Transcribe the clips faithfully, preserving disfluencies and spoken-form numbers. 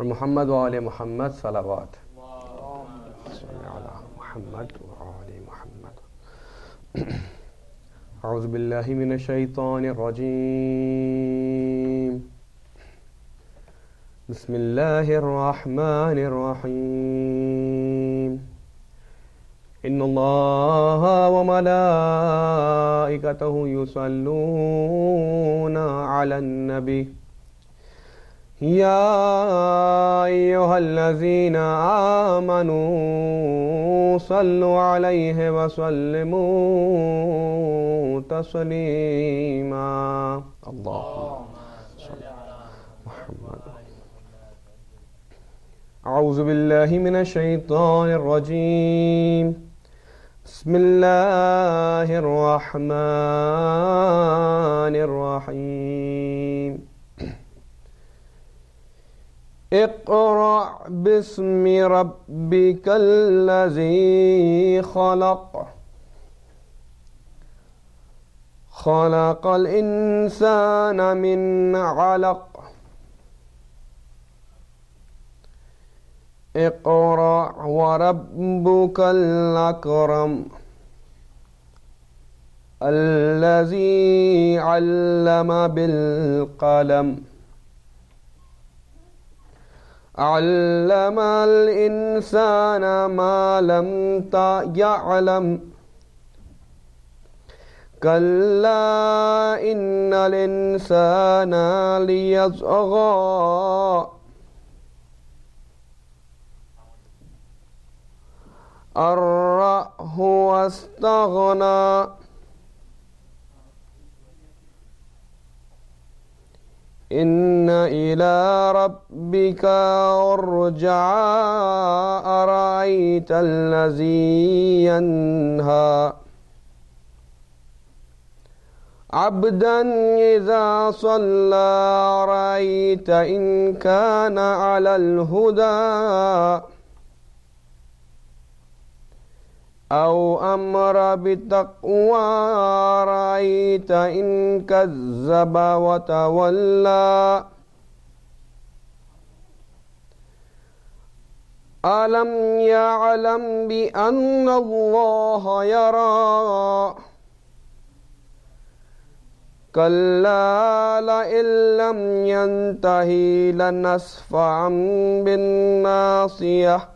محمد وآل محمد صلوات صل على محمد وآل محمد. أعوذ بالله من الشيطان الرجيم. بسم الله الرحمن الرحيم. إن الله وملائكته يصلون على النبي يا أيها الذين آمنوا صلوا عليه وسلموا تسليما. اللهم صل على محمد. أعوذ بالله من الشيطان الرجيم. بسم الله الرحمن الرحيم. اقرأ باسم ربك الذي خلق خلق الإنسان من علق اقرأ وربك الأكرم الذي علم بالقلم علم الإنسان ما لم يعلم كلا إن الإنسان ليطغى أن رآه واستغنى إن إلى ربك الرجعى أرأيت الذي ينهى عبدا إذا صلى أرأيت إن كان على الهدى أو أمر بالتقوى رأيت إن كذب وتولى ألم يعلم بأن الله يرى كلا لئن لم ينتهي لنسفعا بالناصية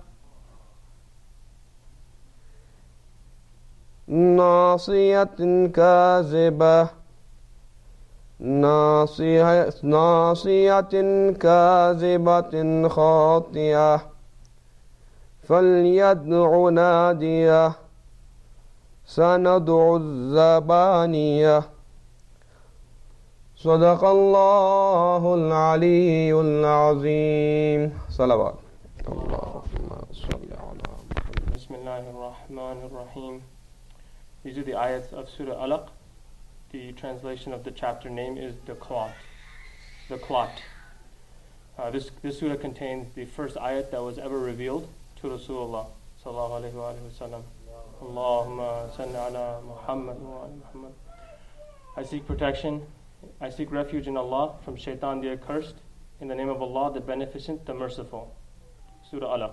ناصية كاذبة ناصية, ناصية كاذبة خاطئة فليدع ناديه سندع الزبانية. صدق الله العلي العظيم. صلوات اللهم صل على محمد. بسم الله الرحمن الرحيم. These are the ayats of Surah Alaq. The translation of the chapter name is the clot. The clot. Uh, this, this surah contains the first ayat that was ever revealed to Rasulullah sallallahu alayhi wa sallam. Allahumma salli ala Muhammad wa ala Muhammad. I seek protection, I seek refuge in Allah from shaitan the accursed, in the name of Allah the beneficent, the merciful. Surah Alaq.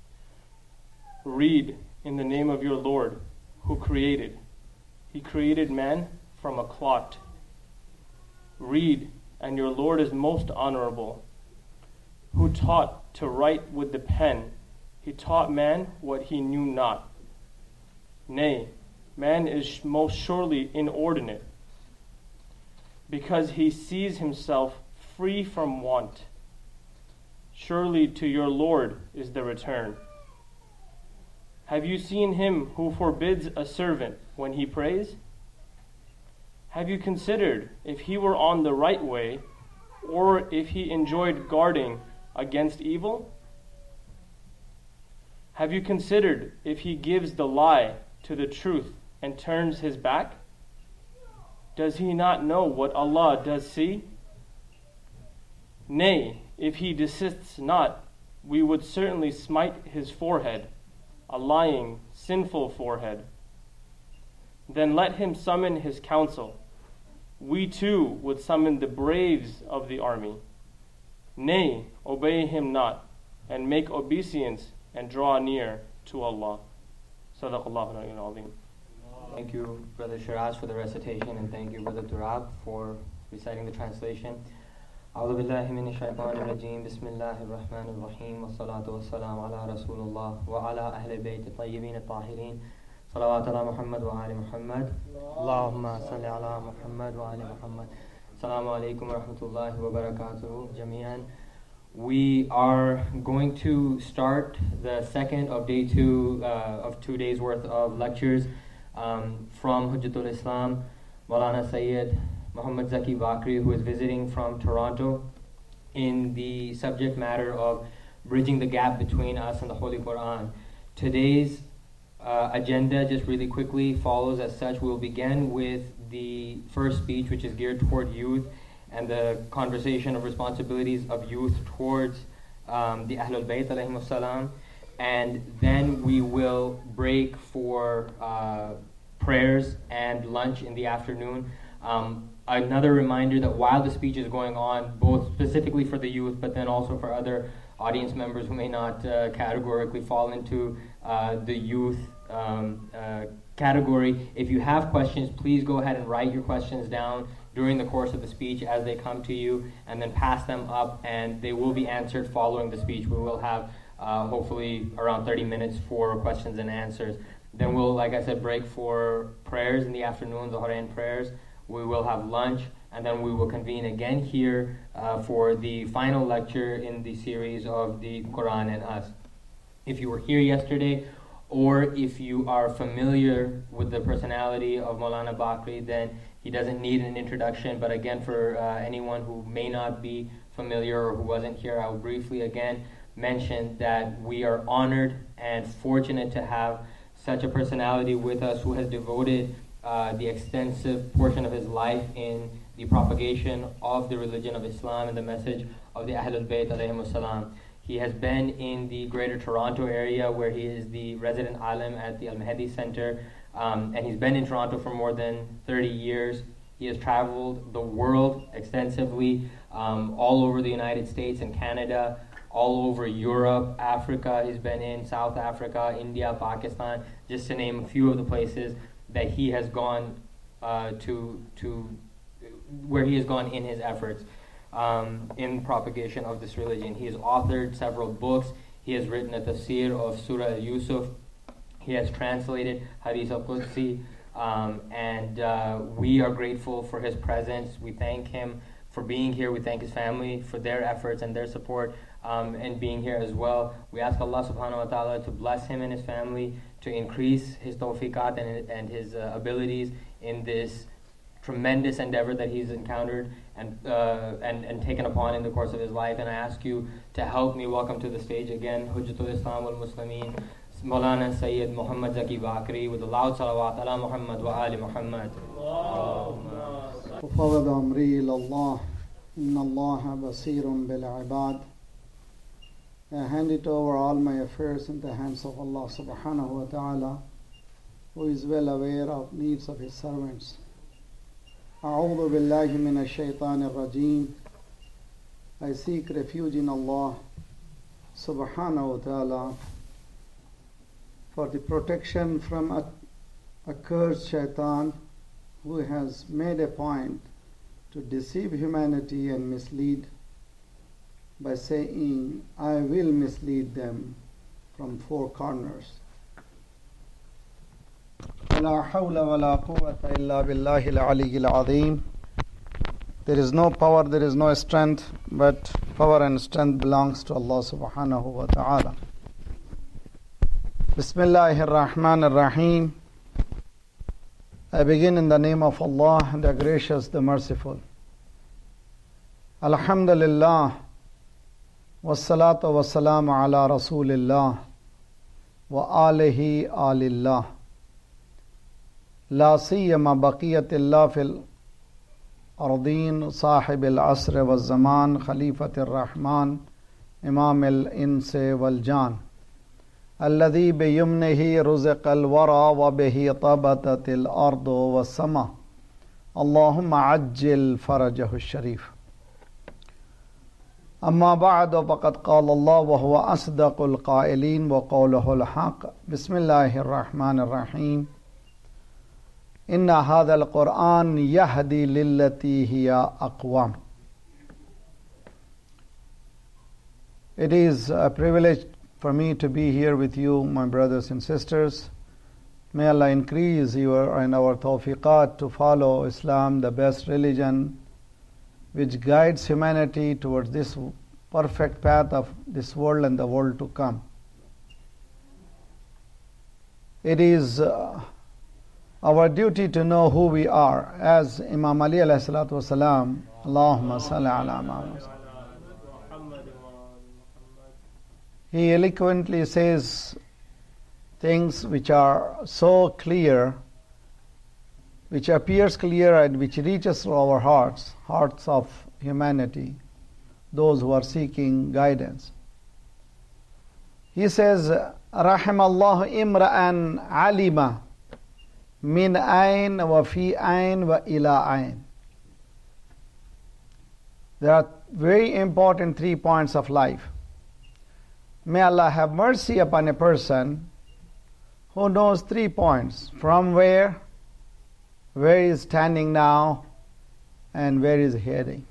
Read in the name of your Lord who created. He created man from a clot. Read, and your Lord is most honorable, who taught to write with the pen. He taught man what he knew not. Nay, man is most surely inordinate, because he sees himself free from want. Surely to your Lord is the return. Have you seen him who forbids a servant when he prays? Have you considered if he were on the right way, or if he enjoyed guarding against evil? Have you considered if he gives the lie to the truth and turns his back? Does he not know what Allah does see? Nay, if he desists not, we would certainly smite his forehead, a lying, sinful forehead. Then let him summon his council. We too would summon the braves of the army. Nay, obey him not, and make obeisance and draw near to Allah. Sadaqallahu al-Azim. Thank you, Brother Shiraz, for the recitation, and thank you, Brother Turab, for reciting the translation. أعوذ بالله من الشيطان الرجيم بسم الله الرحمن الرحيم والصلاة والسلام على رسول الله وعلى أهل البيت الطيبين الطاهرين صلوات على محمد وآل محمد اللهم صل على محمد وآل محمد. Assalamu alaikum wa rahmatullahi wa barakatuh jami'an. We are going to start the second of day two uh, of two days worth of lectures um, from Hujjatul Islam, Maulana Sayyid Muhammad Zaki Bakri, who is visiting from Toronto, in the subject matter of bridging the gap between us and the Holy Quran. Today's uh, agenda, just really quickly, follows as such. We'll begin with the first speech, which is geared toward youth and the conversation of responsibilities of youth towards um, the Ahlul Bayt alayhimus salam, and then we will break for uh, prayers and lunch in the afternoon. Um, another reminder that while the speech is going on, both specifically for the youth, but then also for other audience members who may not uh, categorically fall into uh, the youth um, uh, category, if you have questions, please go ahead and write your questions down during the course of the speech as they come to you, and then pass them up, and they will be answered following the speech. We will have uh, hopefully around thirty minutes for questions and answers. Then we'll, like I said, break for prayers in the afternoon, the Zohrain prayers. We will have lunch, and then we will convene again here uh, for the final lecture in the series of the Quran and Us. If you were here yesterday, or if you are familiar with the personality of Maulana Bakri, then he doesn't need an introduction. But again, for uh, anyone who may not be familiar or who wasn't here, I will briefly again mention that we are honored and fortunate to have such a personality with us who has devoted uh, the extensive portion of his life in the propagation of the religion of Islam and the message of the Ahlul Bayt alayhimus salam. He has been in the Greater Toronto area, where he is the resident alim at the Al-Mahdi Center, um, and he's been in Toronto for more than thirty years. He has traveled the world extensively, um, all over the United States and Canada, all over Europe, Africa. He's been in South Africa, India, Pakistan, just to name a few of the places that he has gone uh, to, to where he has gone in his efforts. Um, in propagation of this religion. He has authored several books. He has written a tafsir of Surah Al-Yusuf. He has translated Hadith al-Qudsi, um, and uh, we are grateful for his presence. We thank him for being here. We thank his family for their efforts and their support um, and being here as well. We ask Allah subhanahu wa ta'ala to bless him and his family, to increase his tawfiqat and, and his uh, abilities in this tremendous endeavor that he's encountered and, uh, and and taken upon in the course of his life. And I ask you to help me welcome to the stage again Hujjatul Islam wal Muslimin, Maulana Sayyid Muhammad Zaki Bakri, with a loud salawat ala Muhammad wa ali Muhammad. وفوض أمري إلى الله إن الله بصير بالعباد. I hand it over all my affairs in the hands of Allah subhanahu wa ta'ala, who is well aware of needs of his servants. أعوذ بالله من الشيطان الرجيم. I seek refuge in Allah subhanahu wa ta'ala for the protection from a accursed shaitan, who has made a point to deceive humanity and mislead by saying, I will mislead them from four corners. وَلَا حَوْلَ وَلَا قُوَّةَ إِلَّا بِاللَّهِ الْعَلِيِّ الْعَظِيمِ. There is no power, there is no strength, but power and strength belongs to Allah subhanahu wa ta'ala. Bismillahir Rahmanir Rahim. I begin in the name of Allah, the Gracious, the Merciful. Alhamdulillah, wassalatu wassalamu ala Rasulillah, wa alihi alillah. لا سيما بقية الله في الأرضين صاحب العصر والزمان خليفة الرحمن إمام الإنس والجان الذي بيمنه رزق الورى وبه طبتت الأرض والسماء اللهم عجل فرجه الشريف. أما بعد فقد قال الله وهو أصدق القائلين وقوله الحق بسم الله الرحمن الرحيم إن هذا القرآن يهدي للتي هي أقوم. It is a privilege for me to be here with you, my brothers and sisters. May Allah increase your and our tawfiqat to follow Islam, the best religion, which guides humanity towards this perfect path of this world and the world to come. It is uh, our duty to know who we are. As Imam Ali alayhi salatu wasalam, Allahumma salli ala Muhammad, he eloquently says things which are so clear, which appears clear and which reaches to our hearts, hearts of humanity, those who are seeking guidance. He says, Rahimallahu imra'an alima min ayn wa fi ayn wa ila ayn. There are very important three points of life. May Allah have mercy upon a person who knows three points: from where, where he is standing now, and where he is heading.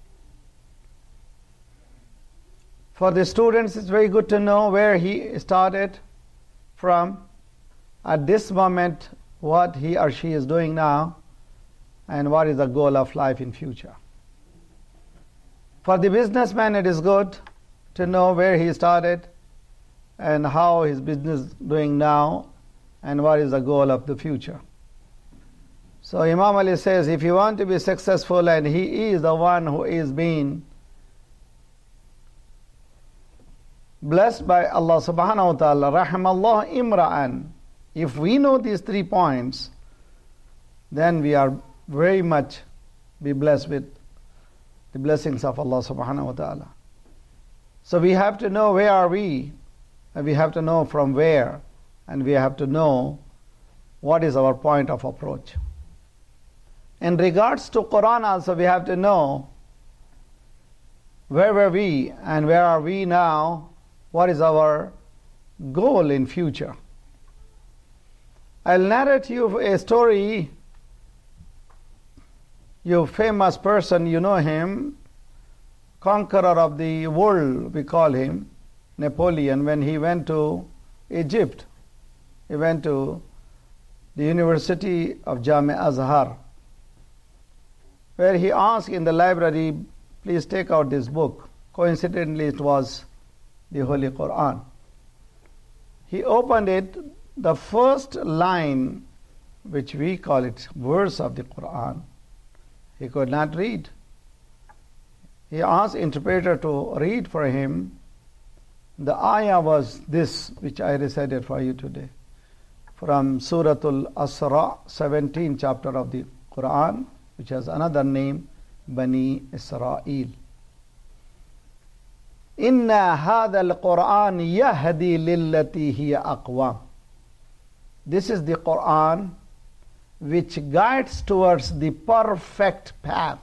For the students, it's very good to know where he started from, at this moment, what he or she is doing now, and what is the goal of life in future. For the businessman, it is good to know where he started and how his business is doing now, and what is the goal of the future. So Imam Ali says, if you want to be successful, and he is the one who is being blessed by Allah subhanahu wa ta'ala, rahimallah imra'an. If we know these three points, then we are very much be blessed with the blessings of Allah subhanahu wa ta'ala. So we have to know where are we, and we have to know from where, and we have to know what is our point of approach. In regards to Quran also, we have to know where were we and where are we now, what is our goal in future. I'll narrate you a story. You famous person, you know him, conqueror of the world, we call him, Napoleon. When he went to Egypt, he went to the University of Jami Azhar, where he asked in the library, please take out this book. Coincidentally, it was the Holy Quran. He opened it, the first line, which we call it verse of the Quran, he could not read. He asked interpreter to read for him. The ayah was this, which I recited for you today, from Suratul Asra, seventeenth chapter of the Quran, which has another name, Bani Israel. Inna hadha al-Quran yahdi lillati hiya aqwam. This is the Quran which guides towards the perfect path.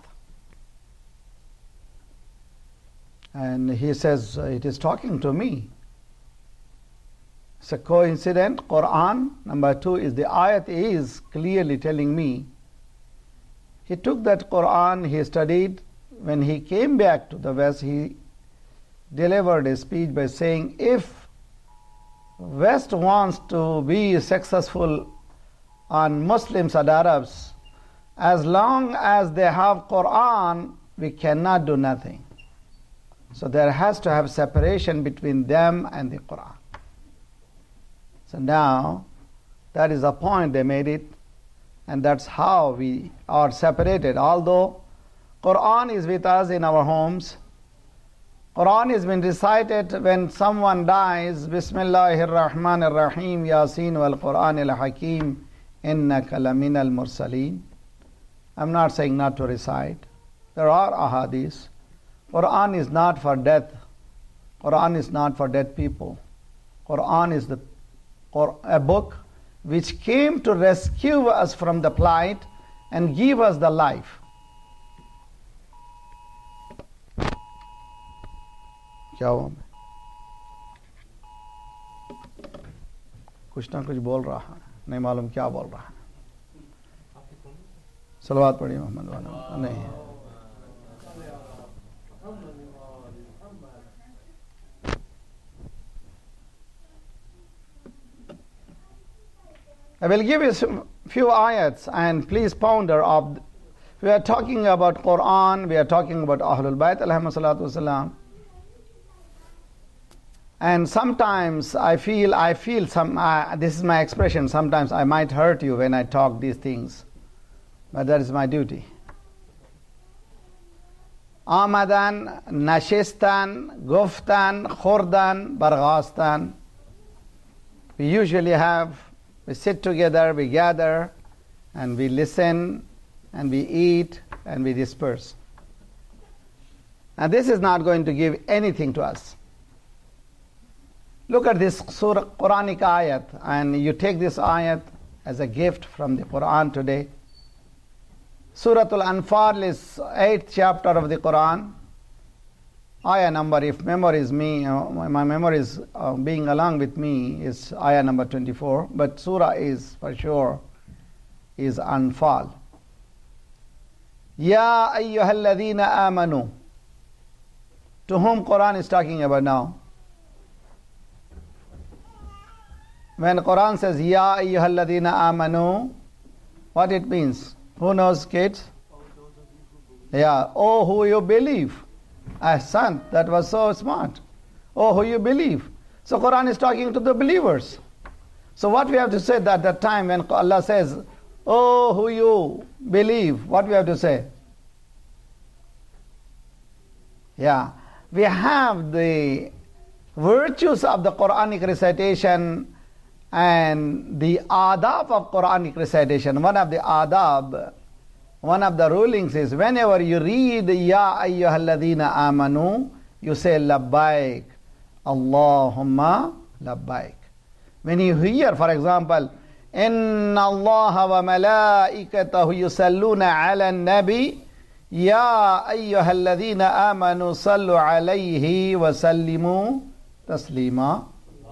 And he says, it is talking to me. It's a coincidence, Quran. Number two is the ayat is clearly telling me. He took that Quran, he studied. When he came back to the West, he delivered a speech by saying, if West wants to be successful on Muslims and Arabs, as long as they have Quran, we cannot do nothing. So there has to have separation between them and the Quran. So now, that is the point they made it, and that's how we are separated. Although Quran is with us in our homes, Quran has been recited when someone dies, Bismillahir Rahmanir Rahim, Yasin wal Quranil Hakim, Innaka laminal mursaleen. I'm not saying not to recite. There are ahadith. Quran is not for death. Quran is not for dead people. Quran is the a book which came to rescue us from the plight and give us the life. क्या हुआ? कुछ ना कुछ बोल रहा है, नहीं मालूम क्या बोल रहा है. सलवात पढ़िए मोहम्मद वाला. नहीं, I will give you some few ayats and please ponder of. We are talking about Quran, we are talking about Ahlul Bayt alayhi salatu wasalam. And sometimes I feel, I feel some, uh, this is my expression, sometimes I might hurt you when I talk these things. But that is my duty. Amadan, Nashistan, Guftan, Khurdan, Barghastan. We usually have, we sit together, we gather, and we listen, and we eat, and we disperse. And this is not going to give anything to us. Look at this surah, Quranic ayat, and you take this ayat as a gift from the Quran today. Suratul Anfal is eighth chapter of the Quran. Ayah number, if memory is me, uh, my memory is uh, being along with me, is ayah number twenty-four. But surah is for sure is Anfal. Ya ayyuhalladhina amanu. To whom Quran is talking about now? When Quran says Ya ayyuhalladhina amanu, what it means? Who knows, kids? Yeah, oh, who you believe. Ah, son, that was so smart. Oh, who you believe. So Quran is talking to the believers. So what we have to say at that time when Allah says, oh, who you believe, what we have to say? Yeah, we have the virtues of the Quranic recitation and the adab of Quranic recitation. One of the adab, one of the rulings is whenever you read Ya ayyuhalladhina amanu, you say labbaik, Allahumma labbaik. When you hear, for example, Inna Allah wa malaikatahu yusalluna ala nabi, Ya ayyuhalladhina amanu sallu alayhi wa sallimu taslima.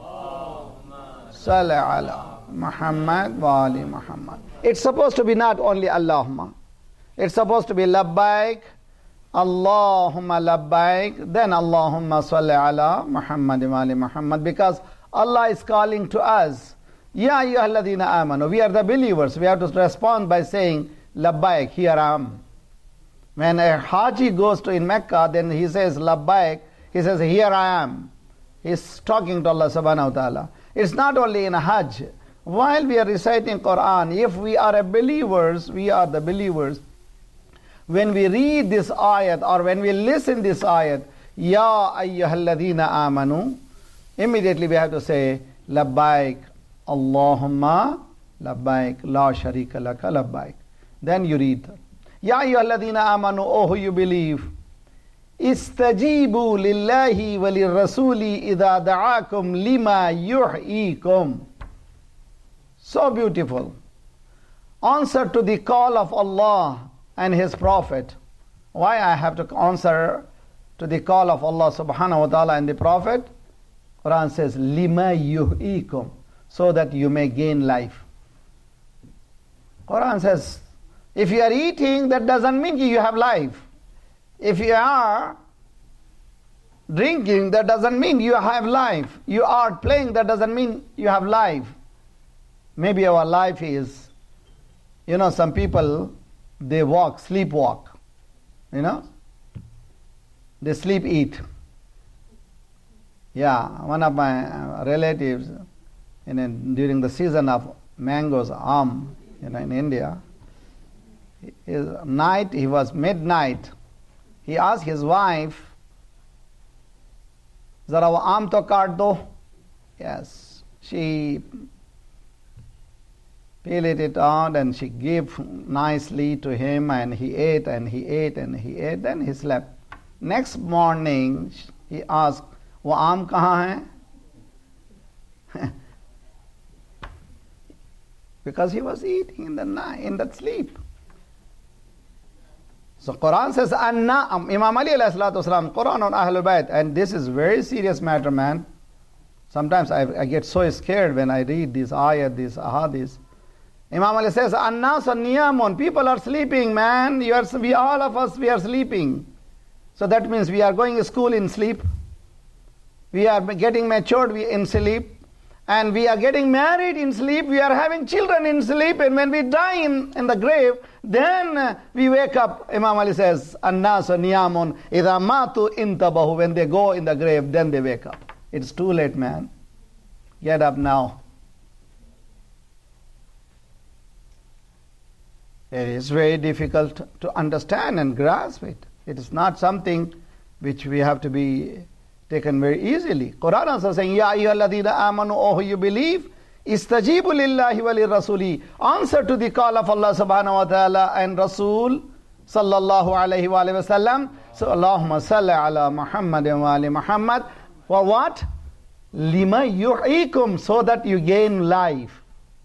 Salli ala Muhammad wa ali Muhammad. It's supposed to be not only Allahumma. It's supposed to be labbaik, Allahumma labbaik, then Allahumma salli ala Muhammad wa ali Muhammad, because Allah is calling to us, Ya ayyuhalladhina amanu. We are the believers. We have to respond by saying, labbaik, here I am. When a Haji goes to in Mecca, then he says, labbaik, he says, here I am. He's talking to Allah subhanahu wa ta'ala. It's not only in a Hajj. While we are reciting Quran, if we are a believers, we are the believers. When we read this ayat or when we listen this ayat, Ya ayyuhalladhina amanu, immediately we have to say, labbaik, Allahumma labbaik, la sharika laka labbaik. Then you read, Ya ayyuhalladhina amanu, oh who you believe, Istajibu lillahi wa lirrasuli idha da'akum lima yuh'ikum. So beautiful. Answer to the call of Allah and His Prophet. Why I have to answer to the call of Allah subhanahu wa ta'ala and the Prophet? Quran says, lima yuh'ikum, so that you may gain life. Quran says, if you are eating, that doesn't mean you have life. If you are drinking, that doesn't mean you have life. You are playing, that doesn't mean you have life. Maybe our life is, you know, some people, they walk, sleepwalk. You know? They sleep eat. Yeah, one of my relatives, in a, during the season of mangoes, Am, you know, in India, his night, he was midnight. He asked his wife, Zara wo aam to kaat do. Yes. She peeled it out and she gave nicely to him, and he ate and he ate and he ate. Then he slept. Next morning, he asked, wo aam kahan hai? Because he was eating in the night, in that sleep. So Quran says, Anna, um, Imam Ali alayhi salatu wasalam, Quran on Ahlul Bayt, and this is very serious matter, man. Sometimes I, I get so scared when I read these ayat, these ahadith. Imam Ali says, Annas niyamun, people are sleeping, man. You are, we, all of us, we are sleeping. So that means we are going to school in sleep. We are getting matured in sleep. And we are getting married in sleep, we are having children in sleep, and when we die in, in the grave, then uh, we wake up. Imam Ali says, Annas niyamun, idha matu intabahu, when they go in the grave, then they wake up. It's too late, man. Get up now. It is very difficult to understand and grasp it. It is not something which we have to be taken very easily. Quran also saying, Ya ayyuhalladhina amanu, oh you believe, istajibu lillahi wa lirrasuli. Answer to the call of Allah subhanahu wa ta'ala and Rasul sallallahu alayhi wa alayhi wa sallam. So Allahumma salli ala Muhammadin wa ali Muhammad. For what? Lima yu'ikum, so that you gain life.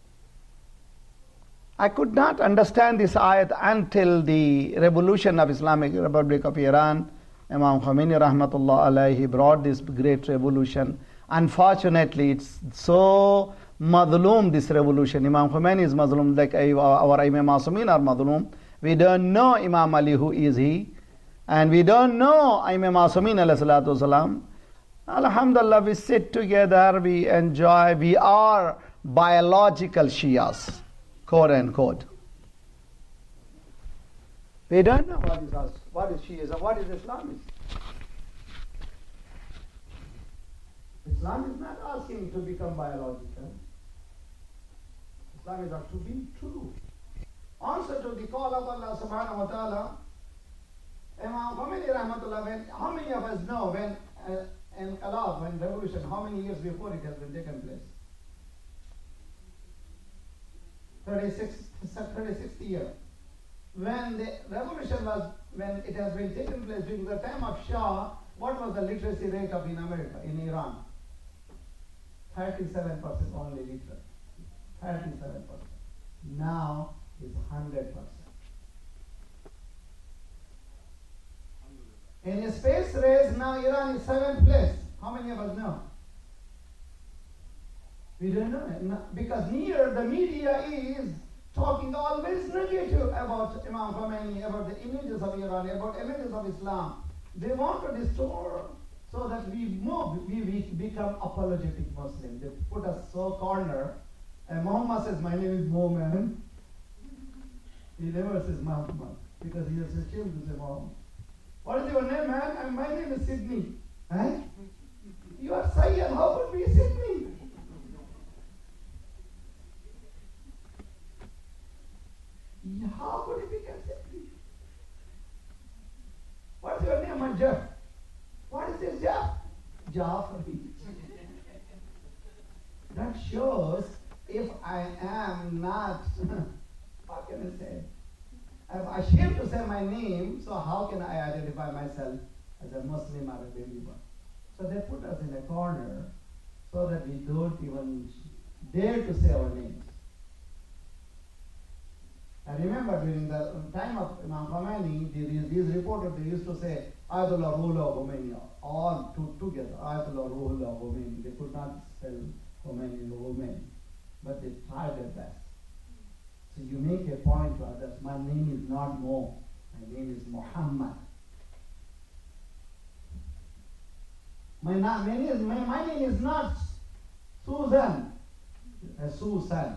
I could not understand this ayat until the revolution of Islamic Republic of Iran. Imam Khomeini rahmatullah alayhi brought this great revolution. Unfortunately, it's so madloom, this revolution. Imam Khomeini is madloom, like our Imam Masumin are madloom. We don't know Imam Ali, who is he? And we don't know Imam Masumin alayhi salatu wasalam. Alhamdulillah, we sit together, we enjoy, we are biological Shias, quote unquote. We don't know what is us, what is Shiism, what is Islam. Islam is not asking to become biological. Islam is up to be true. Answer to the call of Allah subhanahu wa ta'ala. Imam Khomeini rahmatullah, when, how many of us know when uh, Inqilab, when revolution, how many years before it has been taken place? thirty-six, thirty-sixth year. When the revolution was, when it has been taken place during the time of Shah, what was the literacy rate of in America, in Iran? thirty-seven percent only literate. thirty-seven percent. Now it's one hundred percent. In a space race, now Iran is seventh place. How many of us know? We don't know it. Because here the media is talking always negative about Imam Khomeini, about the images of Iran, about images of Islam. They want to distort so that we move, we, we become apologetic Muslims. They put us so corner. And Muhammad says, my name is Muhammad. He never says Muhammad because he is ashamed to say Muhammad. What is your name, man? And my name is Sydney. Eh? You are Sayyid. How could be Sydney? How could he become Sydney? What's your name, man? Jeff? What is this, Jeff? Jafari. That shows if I am not, what can I say? I'm ashamed to say my name, so how can I identify myself as a Muslim or a believer? So they put us in a corner so that we don't even dare to say our names. I remember during the time of Imam Khomeini, these, these reporters, they used to say, Ayatollah Ruhollah Khomeini, all two, together, Ayatollah Ruhollah Khomeini. They could not spell Khomeini or Khomeini, but they tried their best. So you make a point to others, my name is not Mo, my name is Muhammad. My, na- my, name, is, my, my name is not Susan, uh, Susan,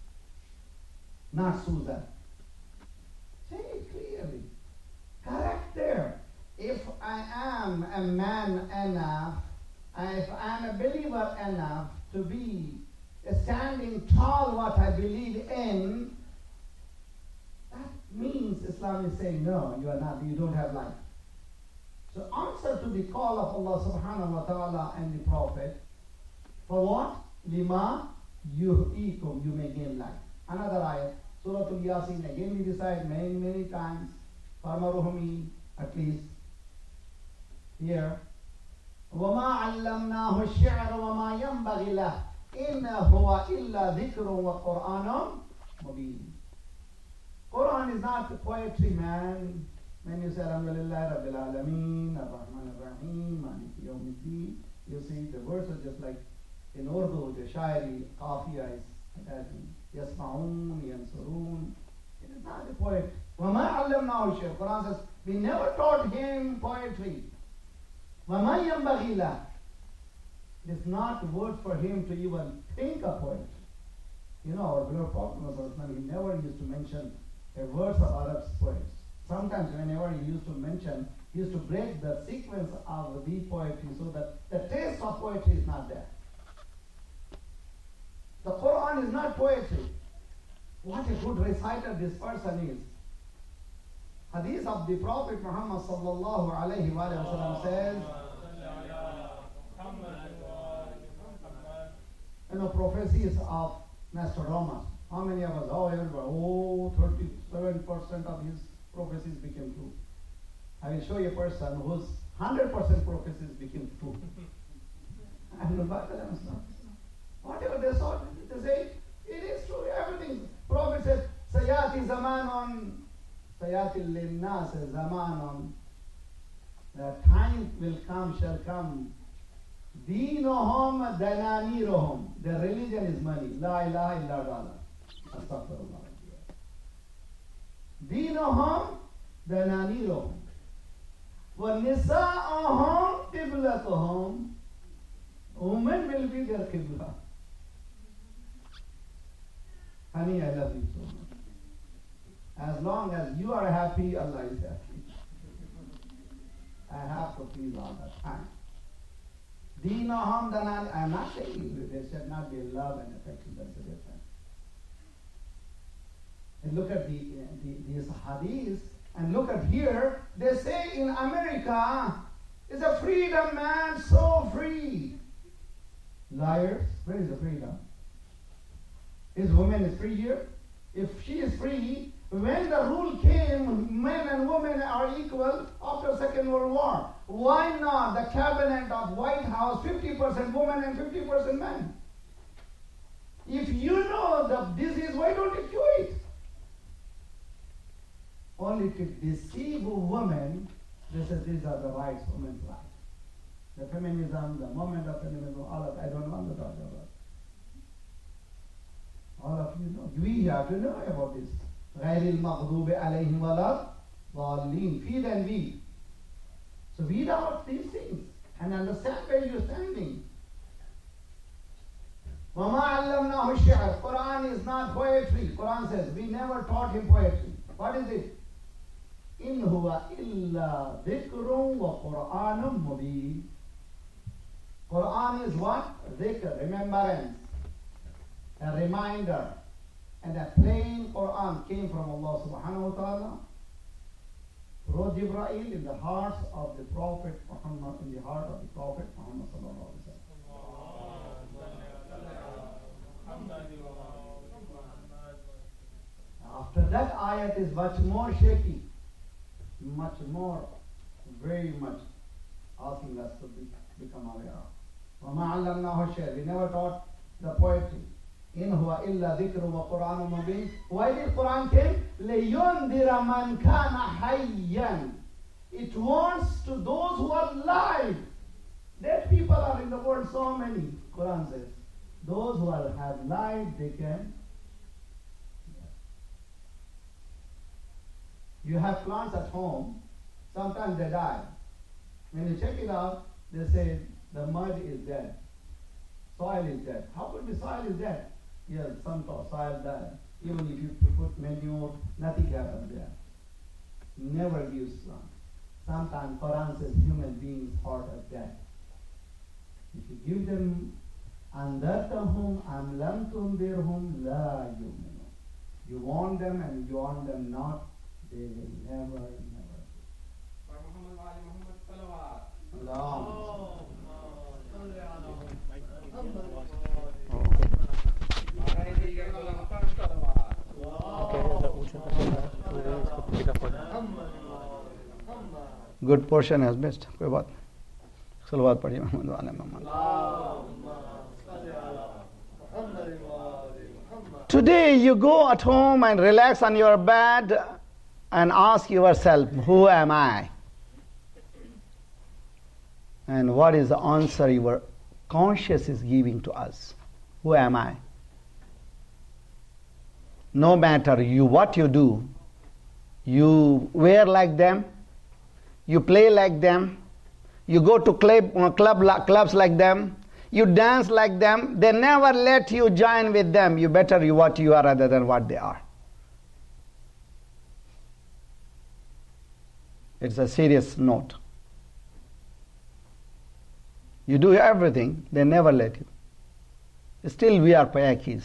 not Susan. Say it clearly. Correct there. If I am a man enough, if I am a believer enough to be standing tall what I believe in, that means Islam is saying, no, you are not, you don't have life. So answer to the call of Allah subhanahu wa ta'ala and the Prophet, for what? Lima yuh'ikum, you may gain life. Another ayah, Surah Al-Yasin, again we recite many, many times, Farmaruhumi, at least, here, وَمَا عَلَّمْنَاهُ الشِّعْرَ وَمَا يَنْبَغِي لَهُ إِنَّ هُوَ إِلَّا ذِكْرٌ وَقُرْآنٌ مُبِينٌ. Quran is not poetry, man. When you say Alhamdulillah Rabbil Alameen, Ar-Rahman Ar-Rahim, Maliki Yawmiddin, you see the words are just like in Urdu, the Shairi, Qafiya is attaching. Yasma'un, Yansurun. It is not a poet. وَمَا عَلَّمْنَاهُ الشِّعْرَ. Quran says, we never taught him poetry. وَمَا يَنْبَغِي لَهُ. It is not word for him to even think of poetry. You know, our beloved Prophet, he never used to mention a verse of Arab's poets. Sometimes whenever he used to mention, he used to break the sequence of the poetry so that the taste of poetry is not there. The Quran is not poetry. What a good reciter this person is. Hadith of the Prophet Muhammad sallallahu alayhi wa sallam says, you know, prophecies of Nostradamus. How many of us? Oh, everybody. Oh, thirty-seven percent of his prophecies became true. I will show you a person whose one hundred percent prophecies became true. And the Bible is not. Whatever they saw, they say, it is true, everything. Prophet says, Sayati Zamanon, Sayati Linnas Zamanon, the time will come, shall come. Dinohum Dananirohum. Their religion is money. La ilaha illa dollar. Astaghfirullah. Dinohum Dananirohum. وَنِسَاءُهُمْ قِبْلَتُهُمْ. Women will be their qibla. Honey, I love you so much. As long as you are happy, Allah is happy. I have to please all the time. Deenahum danani. I am not saying there should not be love and affection. That's a difference. And look at the, the these hadiths, and look at here. They say in America, is a freedom, man, so free. Liars. Where is the freedom? Is woman is free here? If she is free, when the rule came, men and women are equal after Second World War. Why not the cabinet of White House, fifty percent women and fifty percent men? If you know the disease, why don't you cure it? Only to deceive women, this is, these are the rights women's rights. The feminism, the moment of feminism, all of I don't want to talk about. All of you know. We have to know about this. غَيْرِ الْمَغْضُوبِ عَلَيْهِمْ وَلَا ضَالِّينَ. Feed and we. So read out these things and understand where you're standing. وَمَا عَلَّمْنَاهُ الشِّعْرَ. Quran is not poetry. Quran says, we never taught him poetry. What is it? إِنْ هُوَ إِلَّا ذِكْرٌ وَقُرْآنٌ مُبِينٌ. Quran is what? Dhikr, remembrance, a reminder. And a plain Quran came from Allah subhanahu wa ta'ala through Jibreel in the hearts of the Prophet Muhammad, in the heart of the Prophet Muhammad sallallahu alaihi wasallam. After that ayat is much more shaky, much more, very much asking us to be, become aware of. وَمَا عَلَّمْنَاهُ الشِّعْرَ. We never taught the poetry. إِنْ هُوَ إِلَّا ذِكْرٌ وَقُرْآنٌ مُبِينٌ. Why did Quran came? لِيُنْذِرَ مَنْ كَانَ حَيًّا. It wants to those who are alive. Dead people are in the world, so many. Quran says, those who are, have life, they can. You have plants at home, sometimes they die. When you check it out, they say the mud is dead. Soil is dead. How could the soil is dead? Yes, some soil died. Even if you put manure, nothing happens there. Never gives plant. Sometimes Quran says human beings' heart are dead. If you give them andartahum am lam tundirhum la yu'minun. You warn them and you warn them not, they will never, never. Allah. Good portion has missed. कोई बात सलवात पढ़िए मोहम्मद वाले Mohammad. Today you go at home and relax on your bed and ask yourself, who am I? And what is the answer your conscience is giving to us? Who am I? No matter you what you do, you wear like them, you play like them, you go to club, club, clubs like them, you dance like them, they never let you join with them. You better be what you are rather than what they are. It's a serious note. You do everything, they never let you. Still we are payakis.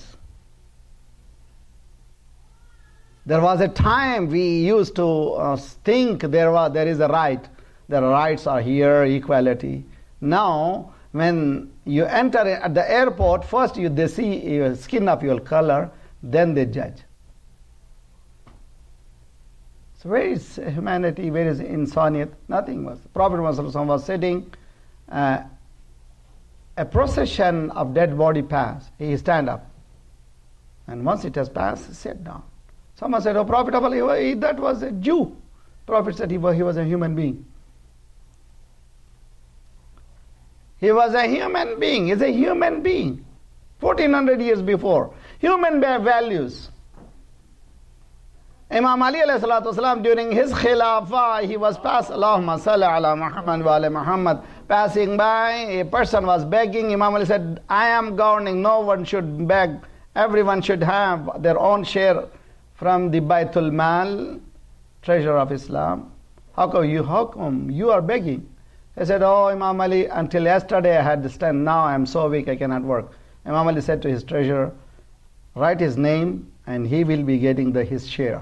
There was a time we used to uh, think there was there is a right. The rights are here, equality. Now, when you enter at the airport, first you they see your skin of your color, then they judge. So where is humanity? Where is insaniyat? Nothing was. Prophet Muhammad was sitting. Uh, a procession of dead body passed. He stand up, and once it has passed, he sat down. Someone said, "Oh, Prophet of Allah, he, that was a Jew." Prophet said he was, he was a human being. He was a human being. He's a human being. fourteen hundred years before. Human values. Imam Ali alayhi salatu wasalam, during his khilafah, he was passed, Allahumma salli ala Muhammad wa ala Muhammad, passing by, a person was begging. Imam Ali said, I am governing, no one should beg. Everyone should have their own share from the Baitul Mal, treasure of Islam. How come you, how come you are begging? He said, oh Imam Ali, until yesterday I had to stand, now I am so weak I cannot work. Imam Ali said to his treasurer, write his name and he will be getting the, his share.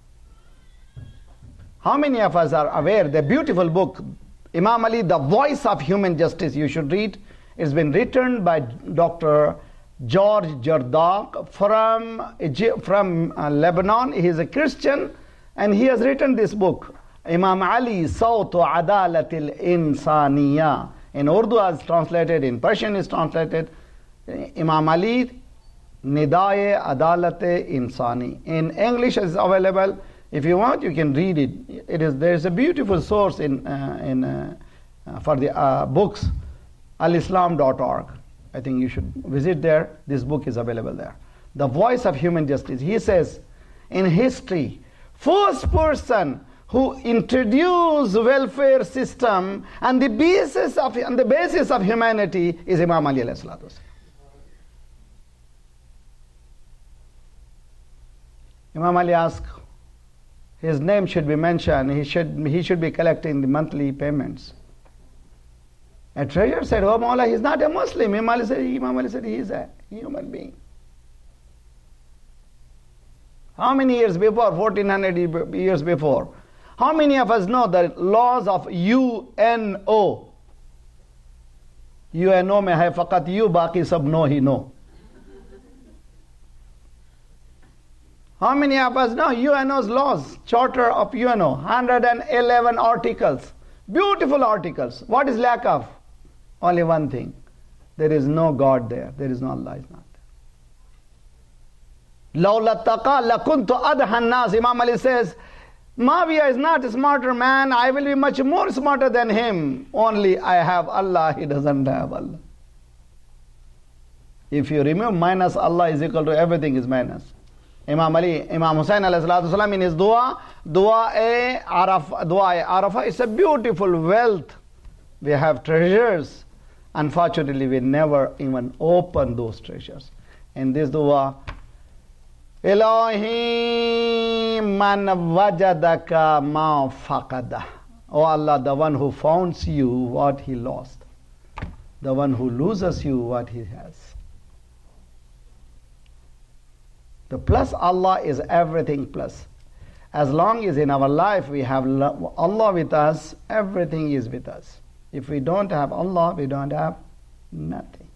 How many of us are aware the beautiful book, Imam Ali, The Voice of Human Justice, you should read. It's been written by Doctor George Jardak from, Egypt, from uh, Lebanon. He is a Christian and he has written this book, Imam Ali, Sawtu Adalatil Insaniya. In Urdu is translated, in Persian is translated, Imam Ali, Nidaye Adalate Insani. In English is available. If you want, you can read it. It is there is a beautiful source in uh, in uh, uh, for the uh, books, al islam dot org. I think you should visit there. This book is available there. The Voice of Human Justice. He says, in history, first person who introduced welfare system and the basis of and the basis of humanity is Imam Ali alayhi salatu wasalam. Imam Ali asked, his name should be mentioned, he should, he should be collecting the monthly payments. A treasurer said, oh Mawla, he's not a Muslim. Imam Ali said, Imam Ali said, he is a human being. How many years before? fourteen hundred years before. How many of us know the laws of U N O? U N O mein hai faqat you, baki sab no hi no. How many of us know U N O's laws, Charter of U N O, one hundred eleven articles, beautiful articles. What is lack of? Only one thing. There is no God there. There is no Allah is not there. لَوْلَا التَّقَى لَكُنْتُ أَدْهَى النَّاسِ. Imam Ali says, Muawiyah is not a smarter man. I will be much more smarter than him. Only I have Allah. He doesn't have Allah. If you remove minus Allah is equal to everything is minus. Imam Ali, Imam Hussain alayhi salatu wasalam in his dua, dua-e Arafah, dua-e Arafah, it's a beautiful wealth. We have treasures. Unfortunately, we never even open those treasures. In this dua, Ilahi man wajadaka ma faqadah. Oh Allah, the one who founds you what he lost. The one who loses you what he has. The plus Allah is everything plus. As long as in our life we have Allah with us, everything is with us. If we don't have Allah, we don't have nothing.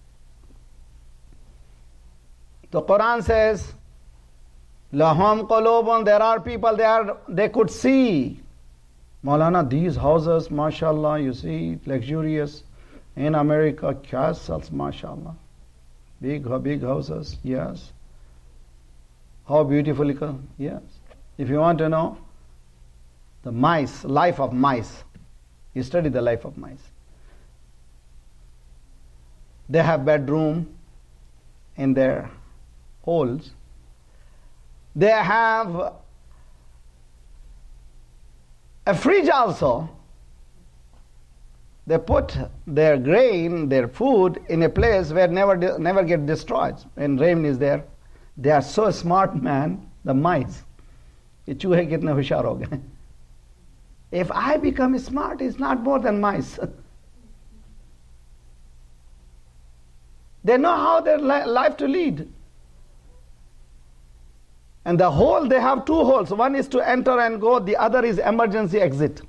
The Quran says, Lahum qulubun, there are people, they are they could see. Maulana, these houses, mashallah, you see, luxurious. In America, castles, mashallah. Big, big houses, yes. How beautifully, yes. If you want to know, the mice, life of mice. You study the life of mice. They have bedroom in their holes. They have a fridge also. They put their grain, their food in a place where never never get destroyed when rain is there. They are so smart, man, the mice. ये चूहे कितने होशियार हो गए. If I become smart, it's not more than mice. They know how their li- life to lead. And the hole, they have two holes. One is to enter and go, the other is emergency exit.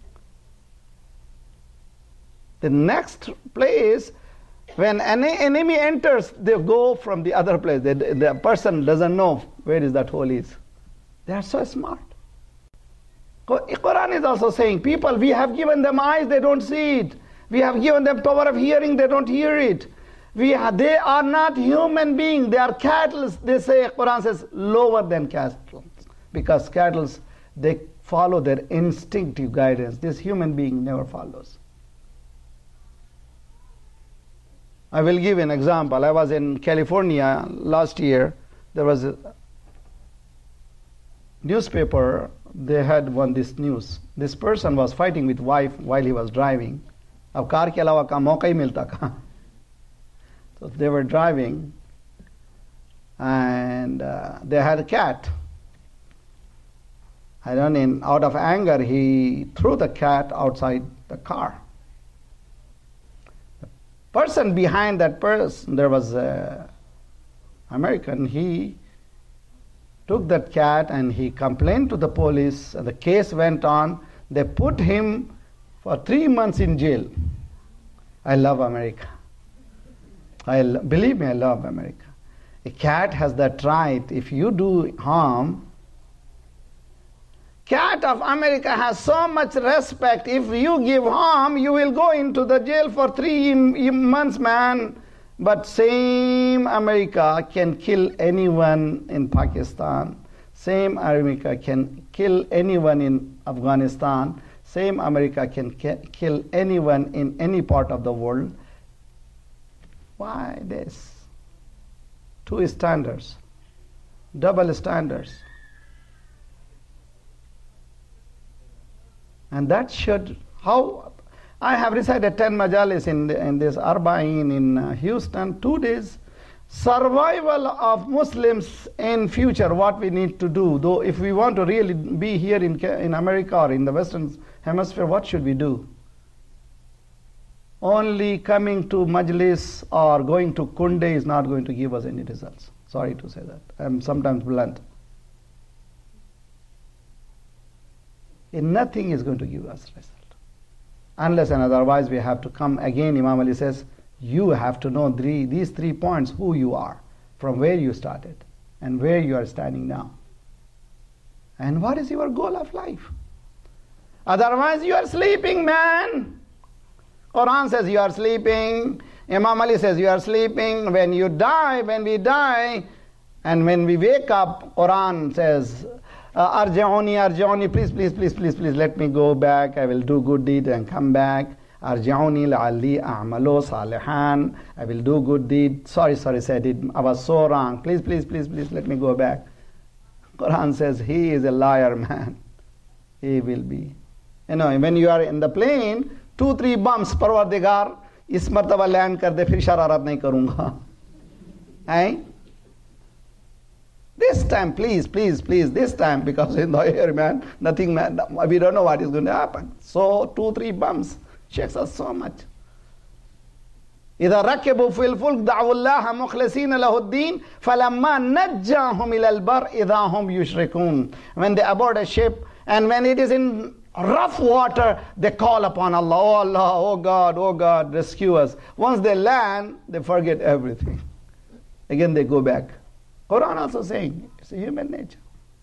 The next place, when an enemy enters, they go from the other place. The, the person doesn't know where is that hole is. They are so smart. Quran is also saying, people, we have given them eyes, they don't see it. We have given them power of hearing, they don't hear it. We are, they are not human beings, they are cattle. They say, Quran says, lower than cattle. Because cattle, they follow their instinctive guidance. This human being never follows. I will give an example. I was in California last year. There was a newspaper, they had one this news. This person was fighting with wife while he was driving. Ab car ke alawa ka mauka hi milta tha. So they were driving and uh, they had a cat. I don't know, out of anger, he threw the cat outside the car. The person behind that person, there was an American, he took that cat and he complained to the police. The case went on. They put him for three months in jail. I love America. I lo- believe me, I love America. A cat has that right. If you do harm, cat of America has so much respect. If you give harm, you will go into the jail for three m- months, man. But same America can kill anyone in Pakistan. Same America can kill anyone in Afghanistan. Same America can ki- kill anyone in any part of the world. Why this? Two standards. Double standards. And that should, how, I have recited ten majalis in, in this Arba'in in uh, Houston, two days. Survival of Muslims in future, what we need to do. Though if we want to really be here in, in America or in the Western Hemisphere, what should we do? Only coming to Majlis or going to Kunde is not going to give us any results. Sorry to say that. I'm sometimes blunt. And nothing is going to give us result. Unless and otherwise we have to come again. Imam Ali says, you have to know three, these three points, who you are, from where you started, and where you are standing now. And what is your goal of life? Otherwise you are sleeping, man. Quran says you are sleeping. Imam Ali says you are sleeping. When you die, when we die, and when we wake up, Quran says, Arji'uni, Arji'uni, please, please, please, please, please, let me go back. I will do good deed and come back. Arji'uni la'alli a'malu salihan. I will do good deed. Sorry, sorry, said it. I was so wrong. Please, please, please, please, let me go back. Quran says he is a liar, man. He will be. You know, when you are in the plane, two, three bumps, Parwardigar, is martaba land kar de, phir shararat nahi karunga. Eh? This time, please, please, please, this time, because in the air, man, nothing, man, we don't know what is going to happen. So, two, three bumps shakes us so much. إذا ركبوا في الفلك دعوا الله مخلصين له الدين فلما نجاهم إلى البر إذا هم يشركون. When they aboard a ship and when it is in rough water, they call upon Allah. Oh Allah, oh God, oh God, rescue us. Once they land, they forget everything. Again they go back. Quran also saying it's a human nature.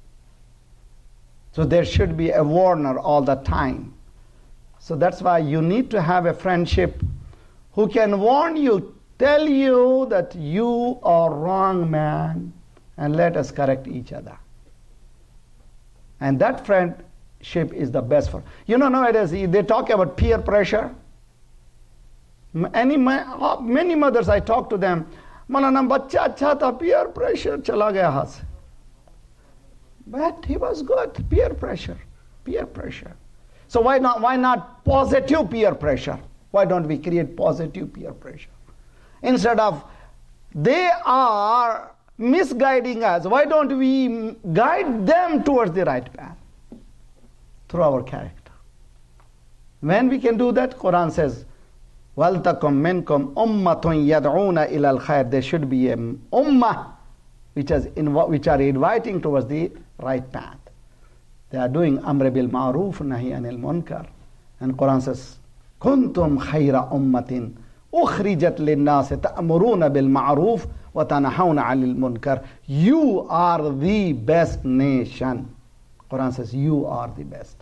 So there should be a warner all the time. So that's why you need to have a friendship who can warn you, tell you that you are wrong, man, and let us correct each other. And that friend ship is the best for. You know, nowadays they talk about peer pressure. Any many mothers I talk to them, Malana bachcha acha tha, peer pressure chala gaya hath se. But he was good. Peer pressure, peer pressure. So why not? Why not positive peer pressure? Why don't we create positive peer pressure instead of they are misguiding us? Why don't we guide them towards the right path through our character? When we can do that, Quran says, وَلْتَكُمْ مِنْكُمْ أُمَّةٌ يَدْعُونَ إِلَى الْخَيْرِ. There should be a ummah which, is in, which are inviting towards the right path. They are doing amr bil ma'ruf nahi anil munkar. And Quran says, كُنْتُمْ خَيْرَ أُمَّةٍ أُخْرِجَتْ لِلنَّاسِ تَأْمُرُونَ بِالْمَعْرُوفِ وَتَنَحَوْنَ عَنِ الْمُنكَرِ. You are the best nation. Quran says, you are the best.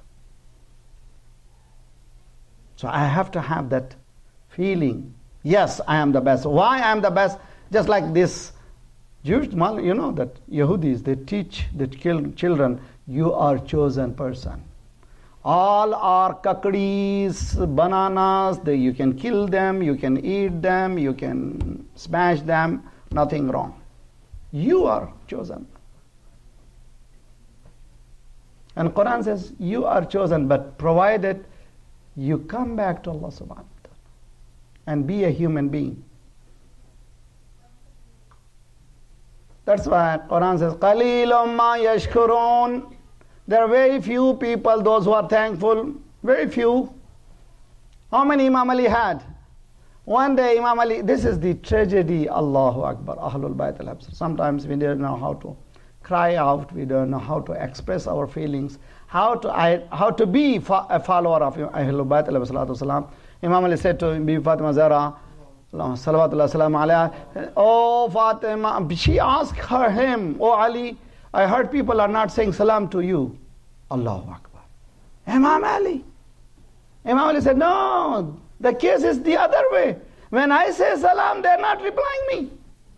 So I have to have that feeling. Yes, I am the best. Why I am the best? Just like this Jewish, you know that Yahudis, they teach the children, you are chosen person. All are kakadis, bananas, they, you can kill them, you can eat them, you can smash them, nothing wrong. You are chosen. And Quran says, you are chosen, but provided you come back to Allah subhanahu wa ta'ala and be a human being. That's why Quran says, قَلِيلٌ مَا يَشْكُرُونَ. There are very few people, those who are thankful, very few. How many Imam Ali had? One day Imam Ali, this is the tragedy, Allahu Akbar, Ahlul Bayt al-Habs. Sometimes we don't know how to cry out, we don't know how to express our feelings, how to I, how to be a follower of Ahlul Bayt al-Salam. Imam Ali said to Bibi Fatima Zahra, Salawatullah salam alayha, oh Fatima, she asked her him, oh Ali, I heard people are not saying salam to you. Allahu Akbar. Imam Ali. Imam Ali said, no, the case is the other way. When I say salam, they are not replying me.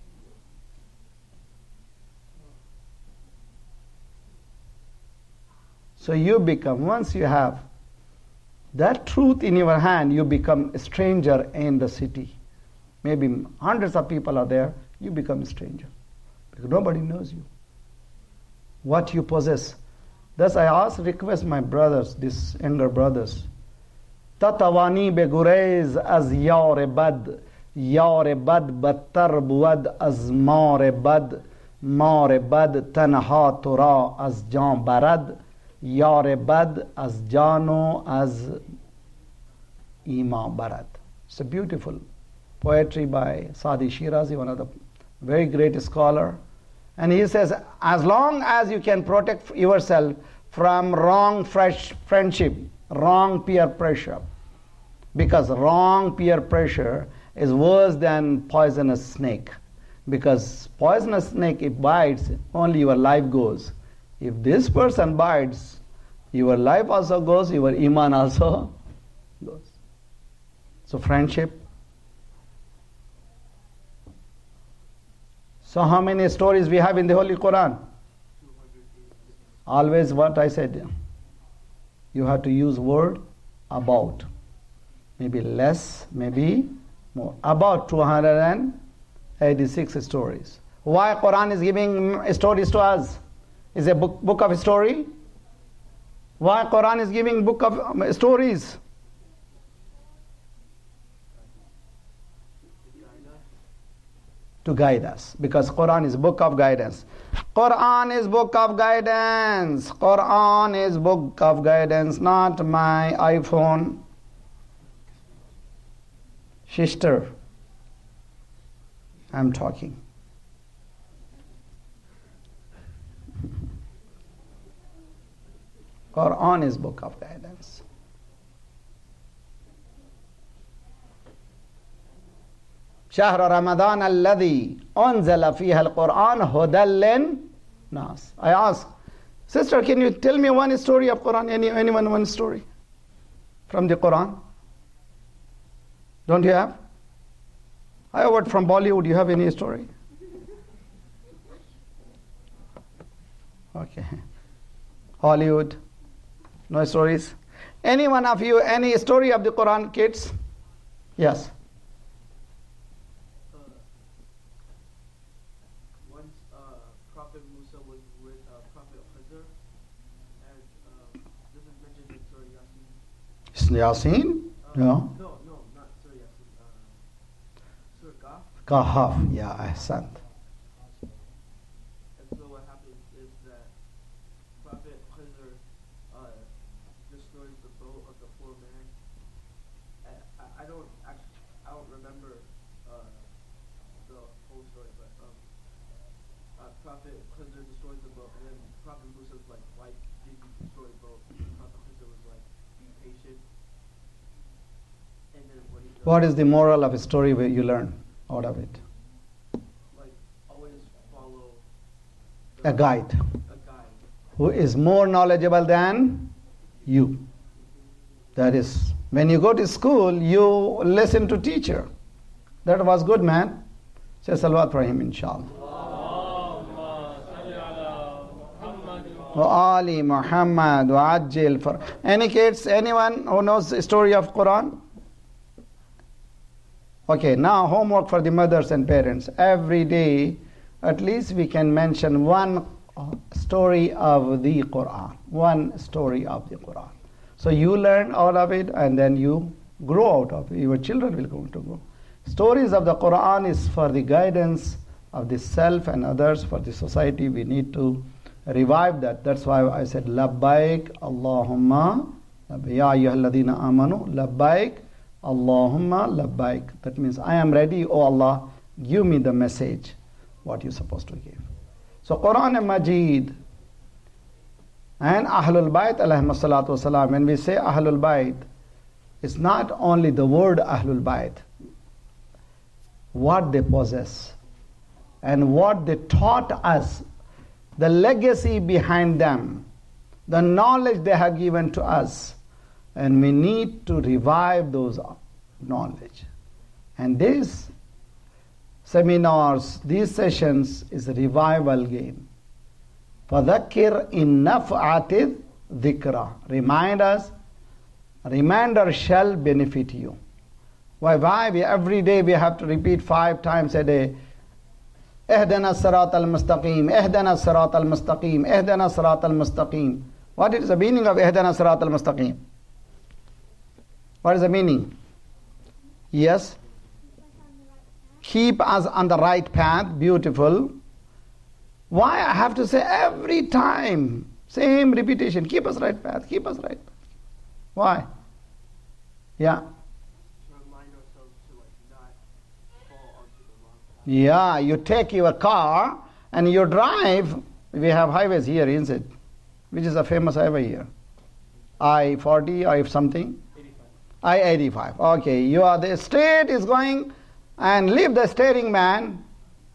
So you become, once you have that truth in your hand, you become a stranger in the city. Maybe hundreds of people are there, you become a stranger. Because nobody knows you. What you possess. Thus I ask, request my brothers, these younger brothers, Tatawani be gurez az yaur bad, yaur bad battar buad az maur bad, maur bad tanha tura az jan barad, yaur bad az jano az ima barad. It's a beautiful poetry by Sadi Shirazi, one of the very great scholar. And he says, as long as you can protect yourself from wrong fresh friendship, wrong peer pressure, because wrong peer pressure is worse than poisonous snake. Because poisonous snake, if bites, only your life goes. If this person bites, your life also goes, your iman also goes. So friendship. So how many stories we have in the Holy Quran? Always what I said. You have to use word about. Maybe less, maybe more. About two hundred eighty-six stories. Why Quran is giving stories to us? Is a book, book of story? Why Quran is giving book of um, stories? To guide us, because Quran is book of guidance. Quran is book of guidance. Quran is book of guidance, not my iPhone. Sister, I'm talking. Quran is book of guidance. شهر رمضان الذي أنزل فيها القرآن هدى للناس. I ask, sister, can you tell me one story of Quran? Any, anyone one story from the Quran? Don't you have? I heard from Bollywood. You have any story? Okay. Hollywood? No stories? Any one of you, any story of the Quran, kids? Yes. Uh, once uh, Prophet Musa was with uh, Prophet Khidr, and uh, this is mentioned in Surah Yasin. Yasin? Uh, No. No, no, not Surah Yasin. Uh, Surah Kahf. Kahf. Yeah, Ahsan. And so what happens is that Prophet Khidr uh, destroys the boat of the poor man. I, I, I don't actually, I don't remember uh, the whole story, but um, uh, Prophet Khidr destroys the boat, and then Prophet Musa's like, why did you destroy the boat? And Prophet Khidr was like, be patient. And then when he does, What is the moral of a story where you learn out of it? like, always follow A guide a guide. who is more knowledgeable than you. That is, when you go to school, you listen to teacher. That was good, man. Say salawat for him, inshallah. Wa Ali Muhammad wa ajil for. Any kids, anyone who knows the story of Quran? Okay, now homework for the mothers and parents. Every day, at least we can mention one story of the Quran. One story of the Quran. So you learn all of it and then you grow out of it. Your children will go to grow. Stories of the Quran is for the guidance of the self and others, for the society. We need to revive that. That's why I said, Labbaik Allahumma, Ya ayyuhalladhina amanu, Labbaik Allahumma Labbaik. That means, I am ready, O Allah, give me the message, what you're supposed to give. So Quran and Majid and Ahlul Bayt alayhim salatu wasalam, when we say Ahlul Bayt, it's not only the word Ahlul Bayt, what they possess and what they taught us, the legacy behind them, the knowledge they have given to us, and we need to revive those knowledge. And these seminars, these sessions is a revival game. فَذَكِّرْ إِن نَفْعَتِ الذِّكْرَى. Remind us, reminder shall benefit you. Why? Why? We, every day we have to repeat five times a day. اهدنا الصراط المستقيم, اهدنا الصراط المستقيم, اهدنا الصراط المستقيم. What is the meaning of اهدنا الصراط المستقيم? What is the meaning? Yes. Keep us on the right path. Beautiful. Why I have to say every time, same repetition, keep us right path, keep us right path. Why? Yeah. To remind ourselves to like not fall onto the wrong path. Yeah, you take your car and you drive. We have highways here, isn't it? Which is a famous highway here? I forty, I something? I eighty-five. Okay, you are the straight is going and leave the steering, man.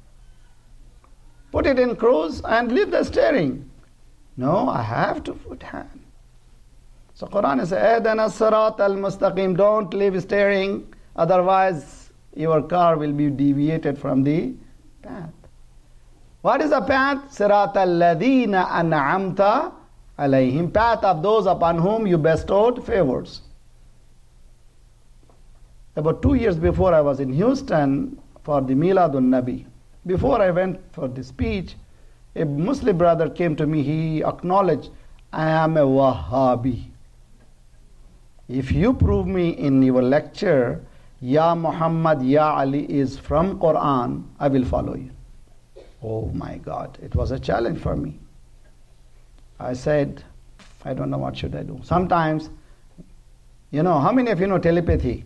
Put it in cruise and leave the steering. No, I have to put hand. So Quran is Ahdana Sirat al-Mustaqim. Don't leave steering, otherwise your car will be deviated from the path. What is the path? Sirat al-Ladina an'amta alayhim. Path of those upon whom you bestowed favors. About two years before, I was in Houston for the Miladun Nabi. Before I went for the speech, a Muslim brother came to me. He acknowledged, I am a Wahhabi. If you prove me in your lecture, Ya Muhammad, Ya Ali is from Quran, I will follow you. Oh my God, it was a challenge for me. I said, I don't know what should I do. Sometimes, you know, how many of you know telepathy?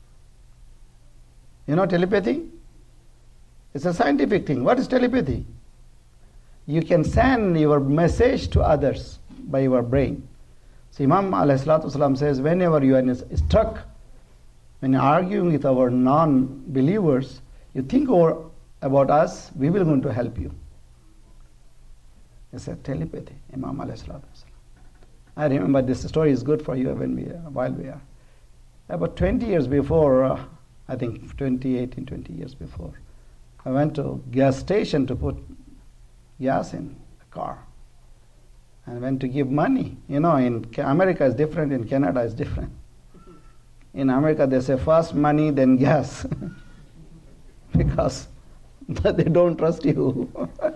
You know telepathy? It's a scientific thing. What is telepathy? You can send your message to others by your brain. So Imam alayhi salatu wasalam says, whenever you are struck, when you're arguing with our non-believers, you think over, about us, we will going to help you. It's a telepathy, Imam alayhi salatu wasalam. I remember this story is good for you when we are, while we are. About twenty years before, uh, I think twenty eighteen, twenty years before, I went to gas station to put gas in the car. and went to give money. You know, in America is different, in Canada is different. In America they say first money, then gas. Because they don't trust you.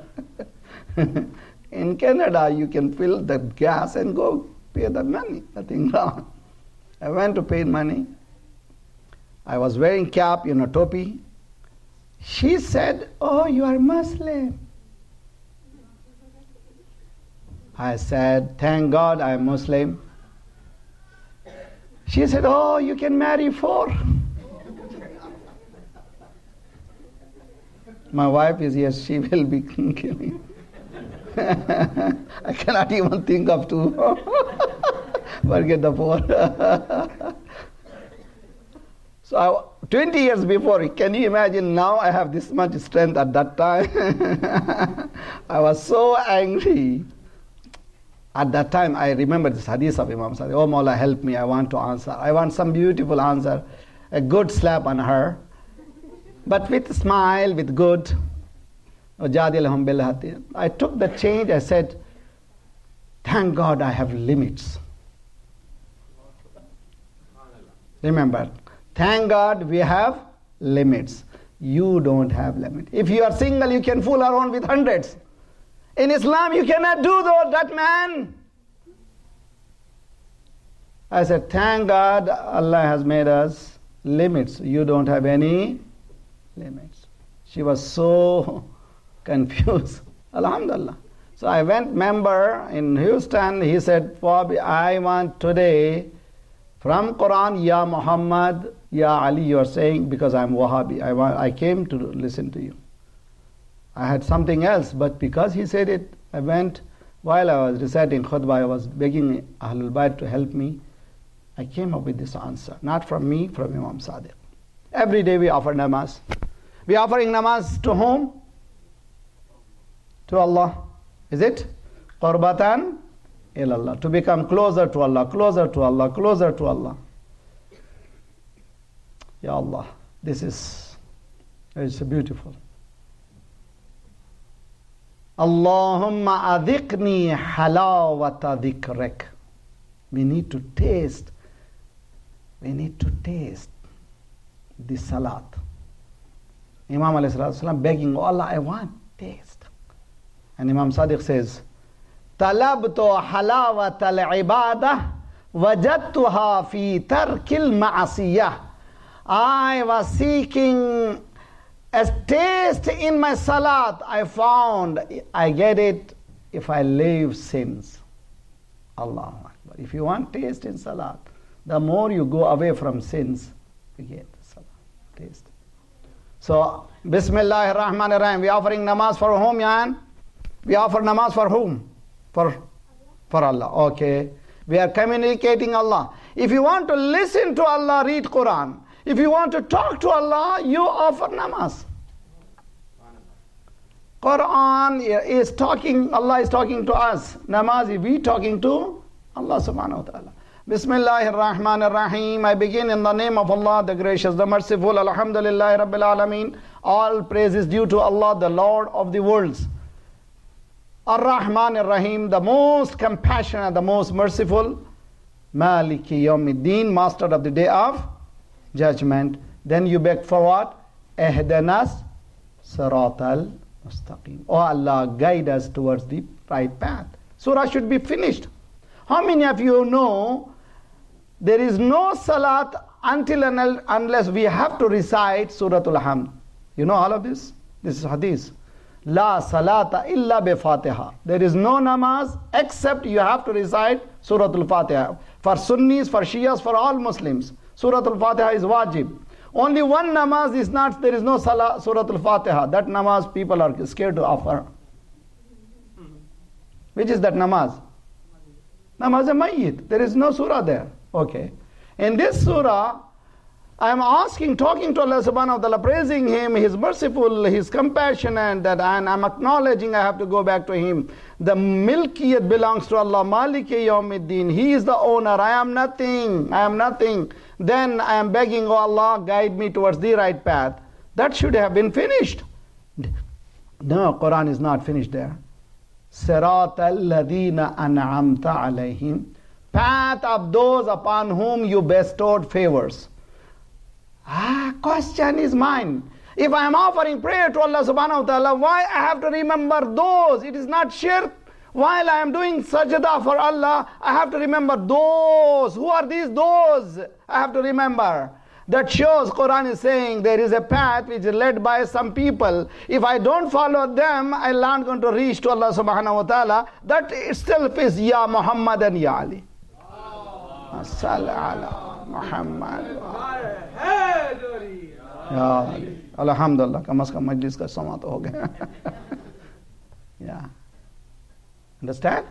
In Canada you can fill the gas and go pay the money, nothing wrong. I went to pay money. I was wearing cap, you know, topi. She said, "Oh, you are Muslim." I said, "Thank God I am Muslim." She said, "Oh, you can marry four." My wife is here, she will be killing. I cannot even think of two. Forget the four. So I, twenty years before, can you imagine now I have this much strength at that time? I was so angry. At that time, I remember this hadith of Imam Sadiq. "Oh, Mawla, help me, I want to answer. I want some beautiful answer, a good slap on her, but with smile, with good." I took the change, I said, "Thank God I have limits." Remember, thank God we have limits. You don't have limits. If you are single, you can fool around with hundreds. In Islam, you cannot do that, man. I said, thank God Allah has made us limits. You don't have any limits. She was so confused. Alhamdulillah. So I went member in Houston. He said, "Bobby, I want today from Quran, Ya Muhammad, Ya Ali, you are saying, because I'm Wahhabi. I, want, I came to listen to you." I had something else, but because he said it, I went. While I was reciting khutbah, I was begging Ahlul Bayt to help me. I came up with this answer. Not from me, from Imam Sadiq. Every day we offer namaz. We are offering namaz to whom? To Allah. Is it? Qurbatan ilallah. To become closer to Allah, closer to Allah, closer to Allah. Ya Allah, this is, it's beautiful. Allahumma adhiqni halawata dhikrek. We need to taste, we need to taste the salat. Imam alayhi salatu wasalam begging, "Oh Allah, I want taste." And Imam Sadiq says, "Talabtu halawata al-ibadah wajadtuha fi tarkil ma'asiyah." I was seeking a taste in my salat. I found I get it if I leave sins. Allahu Akbar. If you want taste in salat, the more you go away from sins, you get salat taste. So, Bismillahir Rahmanir Rahim. We are offering namaz for whom, Yan? We offer namaz for whom? For, for Allah. Okay. We are communicating Allah. If you want to listen to Allah, read Quran. If you want to talk to Allah, you offer namaz. Quran is talking, Allah is talking to us. Namaz is we talking to Allah subhanahu wa ta'ala. Bismillahir Rahmanir Rahim. I begin in the name of Allah, the gracious, the merciful. Alhamdulillah Rabbil Alameen. All praise is due to Allah, the Lord of the worlds. Ar-Rahman Ar-Rahim, the most compassionate, the most merciful. Maliki Yawmiddin, master of the day of judgment. Then you beg for what? Ehdanas Siratal Mustaqim. Oh Allah, guide us towards the right path. Surah should be finished. How many of you know there is no salat until and unless we have to recite Suratul Hamd? You know all of this? This is hadith. La salata illa bi Fatiha. There is no namaz except you have to recite Suratul Fatiha. For Sunnis, for Shias, for all Muslims, Suratul Fatiha is wajib. Only one namaz is not, there is no salah, Suratul Fatiha. That namaz people are scared to offer. Which is that namaz? Namaz al-Mayyit. There is no surah there. Okay. In this surah, I am asking, talking to Allah subhanahu wa ta'ala, praising Him, He is merciful, He is compassionate, that, and I am acknowledging I have to go back to Him. The milkiyat belongs to Allah, Maliki Yawmiddin. He is the owner, I am nothing, I am nothing. Then I am begging, oh Allah, guide me towards the right path. That should have been finished. No, Quran is not finished there. Sirat al-ladina an'amta alayhim. Path of those upon whom you bestowed favors. Ah, question is mine. If I am offering prayer to Allah subhanahu wa ta'ala, why I have to remember those? It is not shirk. While I am doing sajda for Allah, I have to remember those. Who are these those? I have to remember. That shows Quran is saying there is a path which is led by some people. If I don't follow them, I'm not going to reach to Allah subhanahu wa ta'ala. That itself is Ya Muhammad and Ya Ali. Salli ala Muhammad. Ya Ali. Alhamdulillah. Kam az kam majlis ka sama to ho gaya. Yeah. Understand?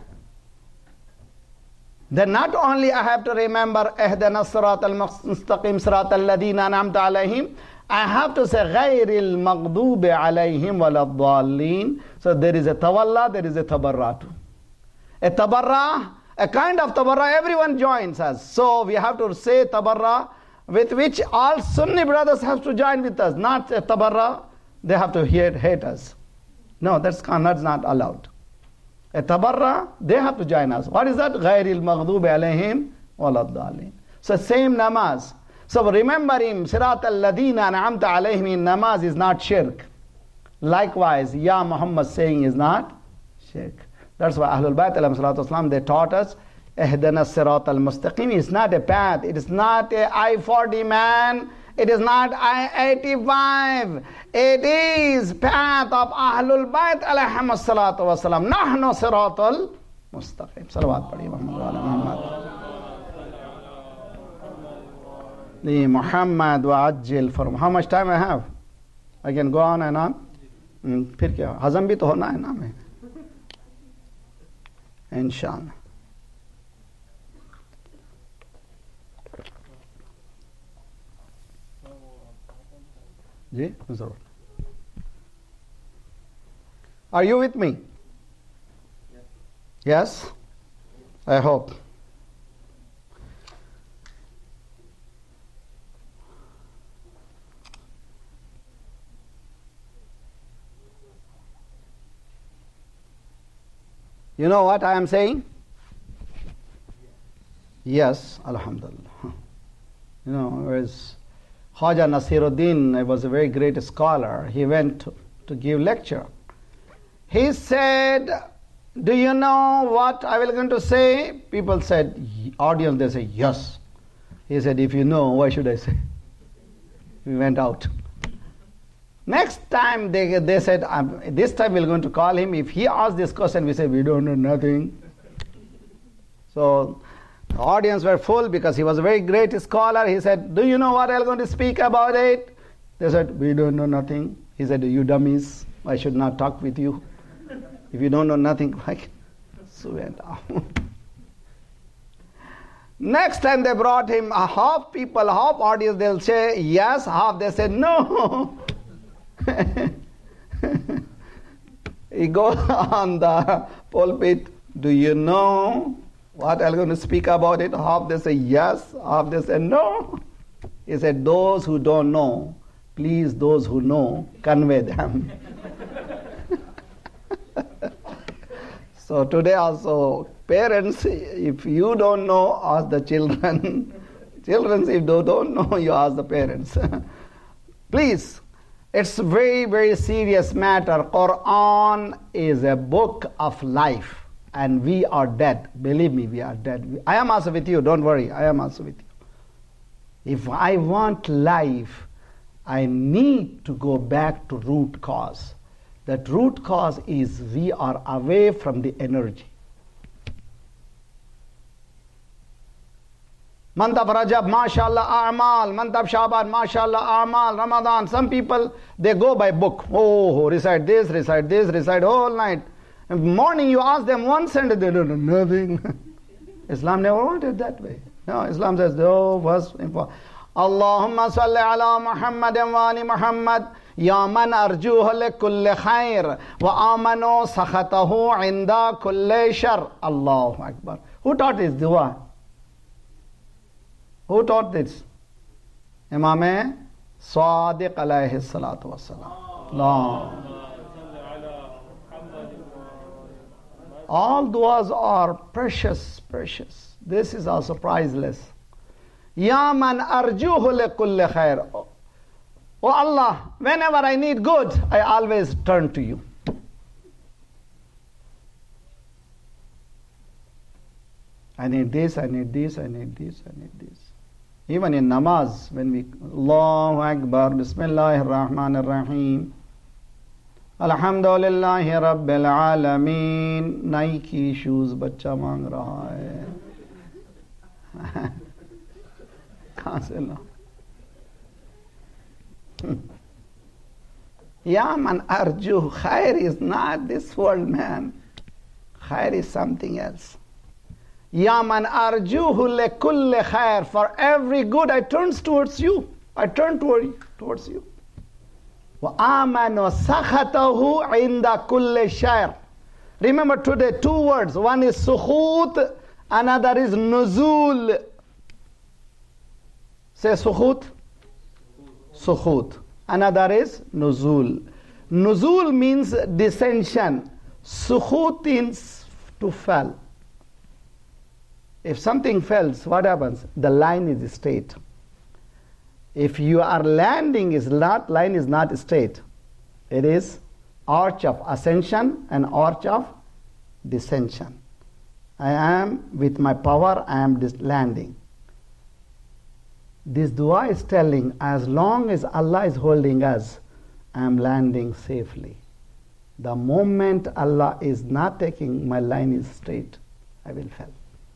Then not only I have to remember Ihdina Sirat al-Mustaqim Sirat al-Ladina an'amta alayhim, I have to say Ghayril Maghdubi alayhim waladdallin. So there is a tawalla, there is a tabarra too. A tabarra, a kind of tabarra, everyone joins us. So we have to say tabarra with which all Sunni brothers have to join with us. Not a tabarra, they have to hate, hate us. No, that's, that's not allowed. A tabarra, they have to join us. What is that? Ghayril maghdubi alayhim waladdallin. So same namaz. So remember him, Sirat al-Ladina an'amta alayhim in namaz is not shirk. Likewise, Ya Muhammad saying is not shirk. That's why Ahlul Bayt alayhim salatu wasalam, they taught us, Ihdina Sirat al-Mustaqim is not a path. It is not a I forty man. It is not I eighty-five. It is path of Ahlul Bayt alayhim salatu wasalam. Nahnu Siratul Mustaqim. Salawat padi Muhammad wa ala Muhammad. Li Muhammad wa ajil for how much time I have? I can go on and on. फिर क्या हजम भी तो होना है ना हमें इंशाअल्लाह. जी जरूर. Are you with me? Yes? I hope. You know what I am saying? Yes, Alhamdulillah. You know, whereas Khaja Nasiruddin was a very great scholar. He went to, to give lecture. He said, do you know what I will going to say? People said, audience, they say, yes. He said, if you know, why should I say? We went out. Next time they, they said, um, this time we're going to call him. If he asks this question, we say, we don't know nothing. So the audience were full because he was a very great scholar. He said, do you know what I'm going to speak about it? They said, we don't know nothing. He said, you dummies, I should not talk with you. If you don't know nothing, like, so went out. Next time they brought him, a half people, half audience, they'll say yes, half they say no. He goes on the pulpit, do you know what I'm going to speak about it? Half they say yes, half they say no. He said, those who don't know, please, those who know, convey them. So today also, parents, if you don't know, ask the children. Children, if they don't know, you ask the parents. Please, it's a very, very serious matter. Quran is a book of life. And we are dead. Believe me, we are dead. I am also with you, don't worry. I am also with you. If I want life, I need to go back to root cause. That root cause is we are away from the energy. Month of Rajab, mashallah, a'mal. Month of Shaban, mashallah, a'mal. Ramadan, some people, they go by book. Oh, recite this, recite this, recite whole night. In the morning you ask them one sentence, they don't know nothing. Islam never wanted that way. No, Islam says, oh, first, Allahumma salli ala Muhammadin wa ali Muhammad. Ya man arjuhu li kulli khair wa amanu sakhatahu inda kulli shar. Allahu Akbar. Who taught this dua? Who taught this? Imam Sadiq alayhi salatu wassalam. Allah. All du'as are precious, precious. This is also priceless. Ya man arjuhu li kulli khair. Oh Allah, whenever I need good, I always turn to you. I need this, I need this, I need this, I need this. Even in namaz, when we, Allahu Akbar, Bismillahir Rahmanir Rahim, Alhamdulillahi Rabbil Alameen, Nike shoes bachcha mang raha hai. Kahan se lau? Ya man arju, khair is not this world, man. Khair is something else. Ya man arjuhu le kulli khair. For every good I turn towards you. I turn toward you, towards you. Wa amanu sakhatahu inda kulli shair. Remember today two words. One is sukhut, another is nuzul. Say sukhut. Sukhut. Another is nuzul. Nuzul means descension. Sukhut means to fall. If something falls, what happens? The line is straight. If you are landing, is not line is not straight. It is arch of ascension and arch of descension. I am with my power, I am landing. This dua is telling, as long as Allah is holding us, I am landing safely. The moment Allah is not taking, my line is straight, I will fall.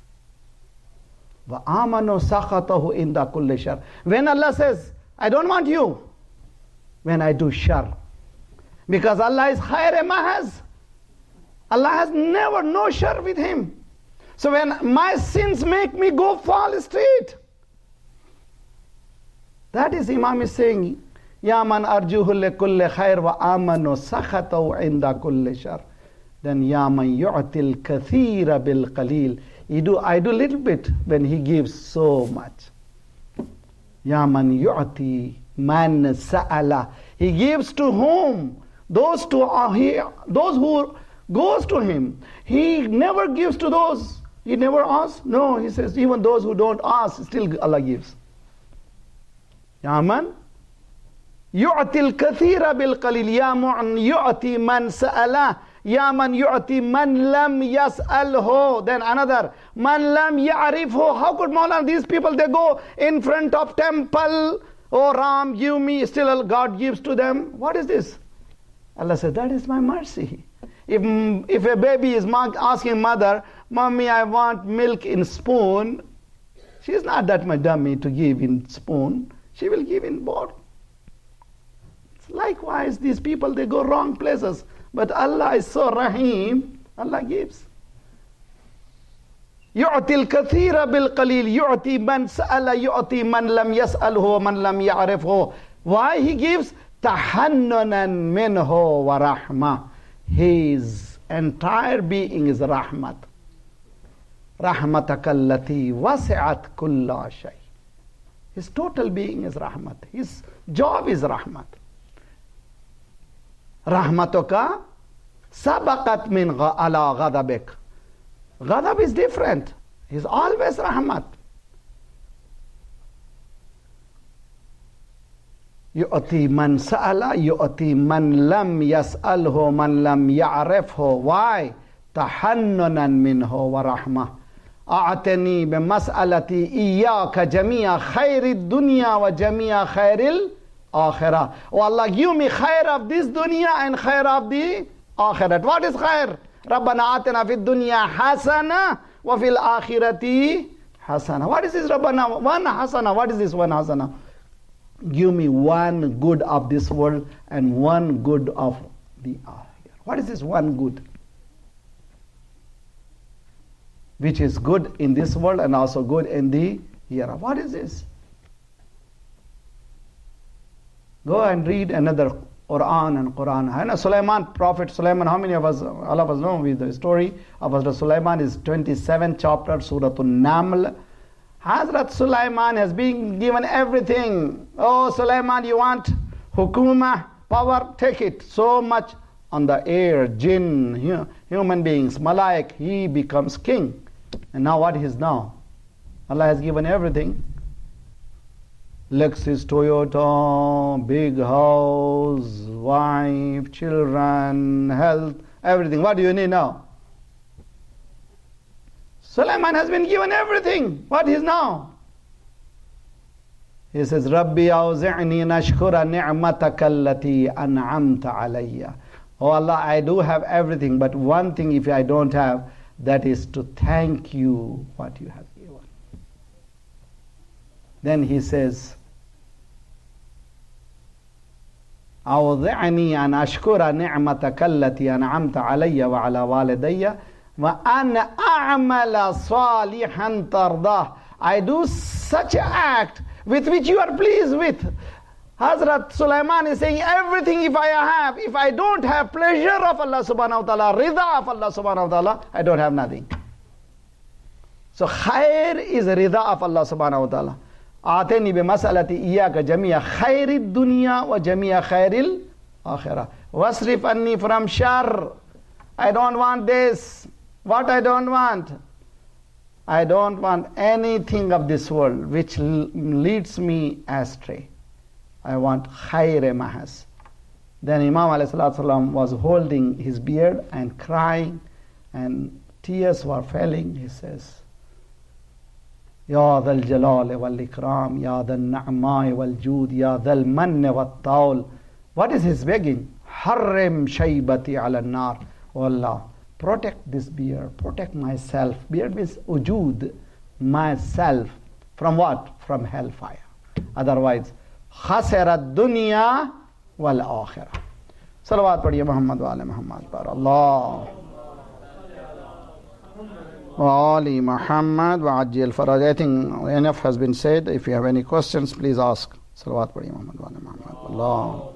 وَآمَنُوا سَخَطَهُ إِنْدَ كُلِّ شَرٍ. When Allah says, I don't want you, when I do shar. Because Allah is khayr mahaz. Allah has never no shar with him. So when my sins make me go fall straight, that is Imam is saying, Ya man arjuhu li kulli khair wa amanu sakhatahu inda kulli shar. Then Ya man yu'til kathira bil qalil. He do, I do little bit when he gives so much. Ya man yu'ti man sa'ala. He gives to whom? Those to uh, he, those who goes to him. He never gives to those. He never asks. No, he says even those who don't ask, still Allah gives. Ya man yu'til kathira bil qalil. Ya man yu'ti man sa'ala. Ya man yu'ti man lam yas'alhu. Then another, man lam ya'rifhu. How could Mawlana, these people, they go in front of temple, oh Ram, give me, still God gives to them. What is this? Allah said, that is my mercy. If, if a baby is asking mother, Mommy, I want milk in spoon, she is not that much dummy to give in spoon. She will give in bowl. Likewise, these people, they go wrong places. But Allah is so Rahim, Allah gives. يُعْتِي الْكَثِيرَ بِالْقَلِيلِ يُعْتِي مَنْ سَأَلَ يُعْتِي مَنْ لَمْ يَسْأَلْهُ مَنْ لَمْ يَعْرِفْهُ. Why He gives? تَحَنُّنًا مِنْهُ وَرَحْمَةً. His entire being is Rahmat. رَحْمَتَكَ الَّتِي وَسِعَتْ كُلَّ شَيْءٍ. His total being is Rahmat. His job is Rahmat. Rahmatuka sabaqat min ala ghadabik. Ghadab is different. He's always Rahmat. Yu'ti man sa'ala, yu'ti man lam yas'alhu, man lam ya'rifhu. Why? Tahannunan minhu wa rahmah. A'atani bimas'alati iyyaka jami'a khayri dunya wa jami'a khayril akhirah. Oh Allah, give me khair of this dunya and khair of the akhirat. What is khair? Rabbana atina fid dunya hasana wa fil akhirati hasana. What is this Rabbana? One hasana. What is this one hasana? Give me one good of this world and one good of the akhirah. What is this one good? Which is good in this world and also good in the hereafter. What is this? Go and read another Quran and Quran. And Sulaiman, Prophet Sulaiman, how many of us, all of us know with the story of Hazrat Sulaiman is twenty-seventh chapter, Surah An-Naml. Hazrat Sulaiman has been given everything. Oh Sulaiman, you want hukuma, power, take it. So much on the air, jinn, you know, human beings, Malaik, he becomes king. And now what is now? Allah has given everything. Lexus, Toyota, big house, wife, children, health, everything. What do you need now? Sulaiman has been given everything. What is now? He says, Rabbi awzi'ni nashkura ni'mataka allati an'amta alayya. Oh Allah, I do have everything, but one thing if I don't have, that is to thank you what you have given. Then he says, أوضعني أن أشكر نعمتك التي أنعمت علي وعلى والدي وأن أعمل صالحا ترضاه. I do such an act with which you are pleased with. Hazrat Sulaiman is saying, everything if I have, if I don't have pleasure of Allah subhanahu wa ta'ala, rida of Allah subhanahu wa ta'ala, I don't have nothing. So khair is rida of Allah subhanahu wa ta'ala. آتني بمسألة إياك جميع خير الدنيا وجميع خير الآخرة واصرف عني from شر. I don't want this. What I don't want? I don't want anything of this world which leads me astray. I want khayr mahas. Then Imam alayhi salatu wasalam was holding his beard and crying, and tears were falling. He says, Ya dhal jalal wal ikram, Ya dhal na'mai wal jud, Ya dhal mann wal taul. What is his begging? Harrim shaybati ala nar. Oh Allah, protect this beard, protect myself. Beard means ujud, myself. From what? From hellfire. Otherwise, khasirat dunya wal akhirah. Salawat padhiye Muhammad wa ala Muhammad par Allah. Wa ali Muhammad wa ajil faraj. I think enough has been said. If you have any questions, please ask. Salawat padhiye Muhammad wa ala Muhammad. Allah.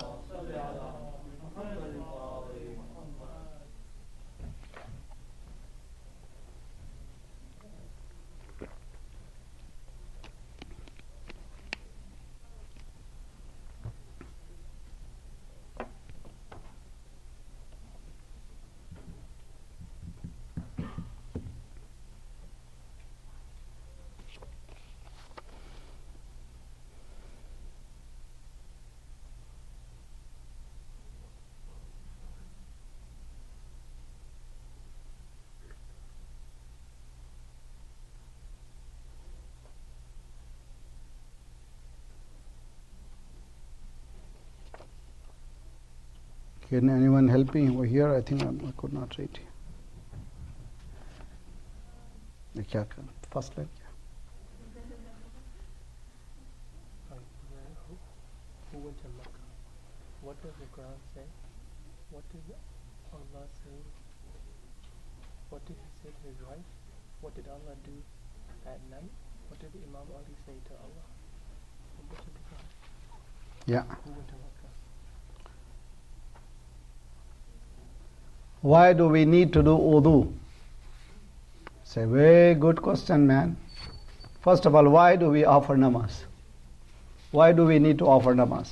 Can anyone help me over here? I think I, I could not read. The kya kar? First line. Who went to Mecca? What does the Quran say? What did Allah say? What did he say to his wife? What did Allah do at night? What did Imam Ali say to Allah? What did the Quran? Yeah. Who went to Mecca? Why do we need to do wudu? It's a very good question, man. First of all, why do we offer namaz? Why do we need to offer namaz?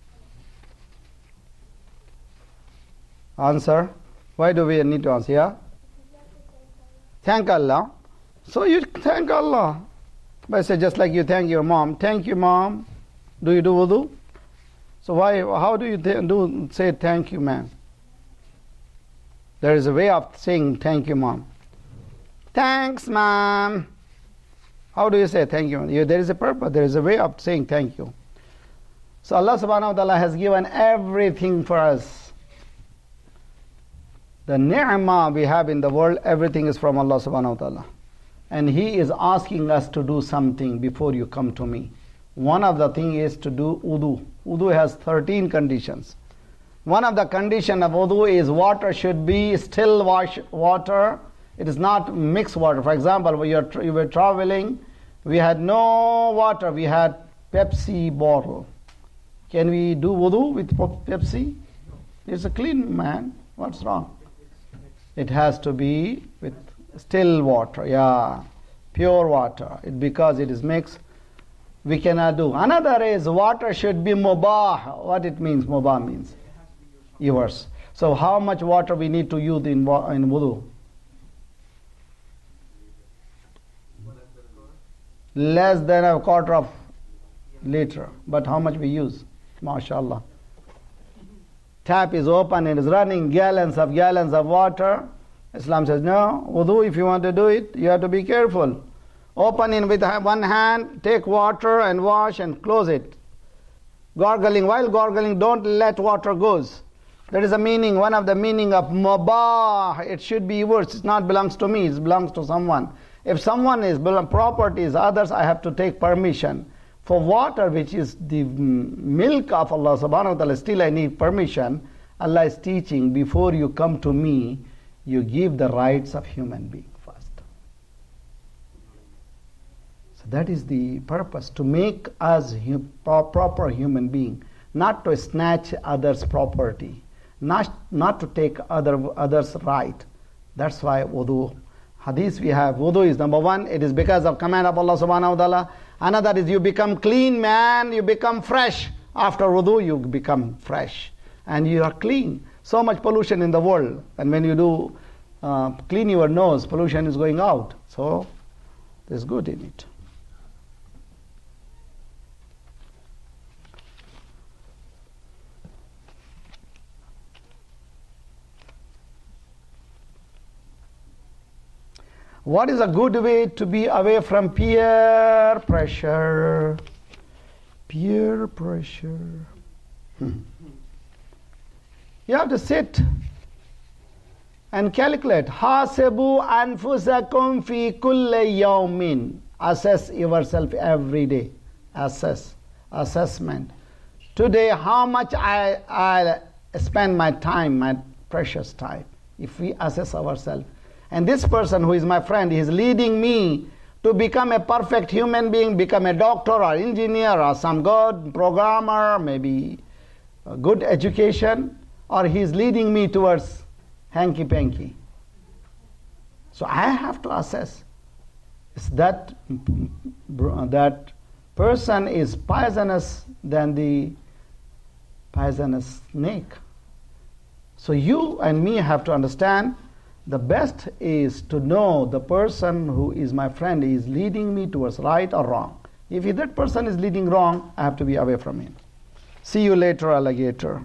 Answer. Why do we need to answer? Yeah? Thank Allah. So you thank Allah. But say just like you thank your mom. Thank you, mom. Do you do wudu? So why? How do you th- do say thank you, man? There is a way of saying thank you, mom. Thanks, mom. How do you say thank you? you? There is a purpose. There is a way of saying thank you. So Allah subhanahu wa ta'ala has given everything for us. The ni'mah we have in the world, everything is from Allah subhanahu wa ta'ala. And He is asking us to do something before you come to me. One of the things is to do wudu. Wudu has thirteen conditions. One of the conditions of wudu is water should be still wash water. It is not mixed water. For example, when you're, you were traveling, we had no water. We had Pepsi bottle. Can we do wudu with Pepsi? It's a clean, man. What's wrong? It has to be with still water. Yeah, pure water. It, because it is mixed, we cannot do. Another is water should be mubah. What it means? Mubah means yours. So how much water we need to use in, wa- in wudu? Less than a quarter of liter. But how much we use? MashaAllah. Tap is open, it is running, gallons of gallons of water. Islam says, no, wudu, if you want to do it, you have to be careful. Open it with one hand, take water and wash and close it. Gargling, while gargling, don't let water goes. That is the meaning, one of the meaning of mubah. It should be yours. It not belongs to me, it belongs to someone. If someone is properties, others, I have to take permission. For water, which is the milk of Allah subhanahu wa ta'ala, still I need permission. Allah is teaching, before you come to me, you give the rights of human being first. So that is the purpose, to make us hu- proper human being, not to snatch others' property, not, not to take other others' right. That's why wudu. Hadith we have, wudu is number one, it is because of command of Allah subhanahu wa ta'ala. Another is you become clean man, you become fresh. After wudu you become fresh and you are clean. So much pollution in the world, and when you do uh, clean your nose, pollution is going out. So there's good in it. What is a good way to be away from peer pressure? Peer pressure. Hmm. You have to sit and calculate. Hasebu anfusakum fi kulli yawmin. Assess yourself every day. Assess. Assessment. Today, how much I, I spend my time, my precious time. If we assess ourselves. And this person who is my friend, he is leading me to become a perfect human being, become a doctor or engineer or some good programmer, maybe a good education, or he is leading me towards hanky-panky. So I have to assess, is that, that person is poisonous than the poisonous snake. So you and me have to understand, the best is to know the person who is my friend is leading me towards right or wrong. If that person is leading wrong, I have to be away from him. See you later, alligator.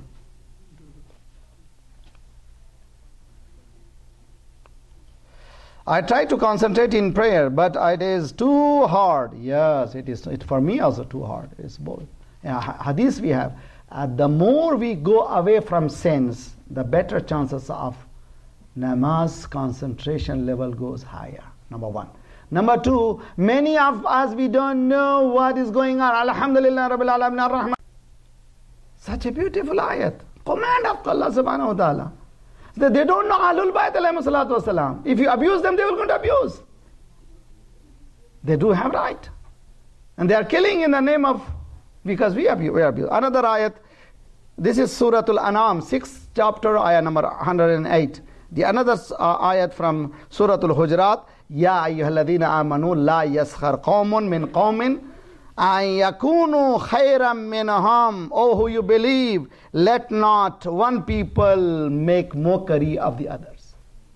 I try to concentrate in prayer, but it is too hard. Yes, it is. It for me also too hard. It's both. Yeah, hadith we have. Uh, the more we go away from sins, the better chances of namaz concentration level goes higher. Number one. Number two, many of us, we don't know what is going on. Alhamdulillah Rabbil Alamin Ar-Rahman. Such a beautiful ayat. Command of Allah subhanahu wa ta'ala. They don't know Ahlul Bayt alayhi salatu wasalam. If you abuse them, they will going to abuse. They do have right. And they are killing in the name of, because we abuse. We abuse. Another ayat. This is Suratul An'am, sixth chapter, ayah number one hundred eight. The another uh, ayat from Suratul Hujurat, Ya ayyuhalladhina amanu la yaskhar qawmun min qawmin an yakunu khayran minhum. Oh, who you believe, let not one people make mockery of the others.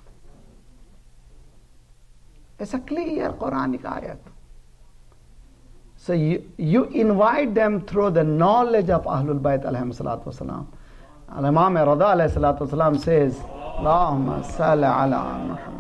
It's a clear Quranic ayat. So you, you invite them through the knowledge of Ahlul Bayt alayhi salatu wasalam. Al-Imam Rada alayhi salatu wasalam says, Allahumma salli ala Muhammad.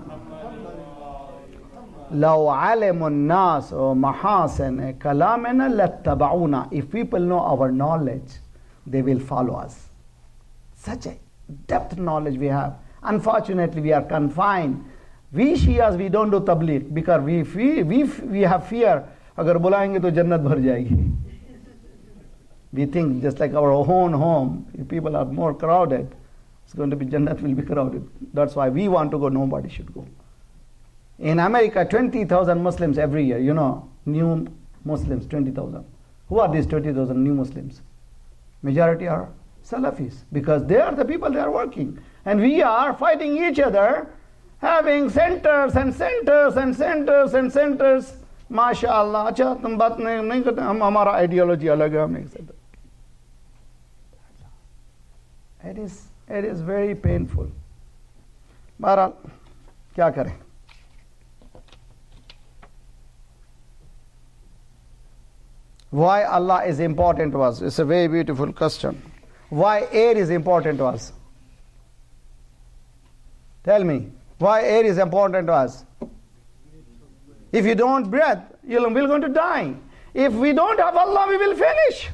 لو علم الناس محاسن كلامنا لاتبعونا. If people know our knowledge, they will follow us. Such a depth knowledge we have. Unfortunately, we are confined. We Shias, we don't do tabligh because we we we, we have fear. अगर बुलाएंगे तो जन्नत भर जाएगी. We think just like our own home, if people are more crowded, it's going to be Jannat will be crowded. That's why we want to go. Nobody should go. In America, twenty thousand Muslims every year, you know, new Muslims, twenty thousand. Who are these twenty thousand new Muslims? Majority are Salafis, because they are the people they are working. And we are fighting each other, having centers and centers and centers and centers. MashaAllah, अच्छा तुम बात नहीं नहीं करते, हम हमारा ideology अलग है, हम नहीं सकते. It is It is very painful. बहरहाल क्या करें? Why Allah is important to us? It's a very beautiful question. Why air is important to us? Tell me, why air is important to us? If you don't breathe, you're going to die. If we don't have Allah, we will finish.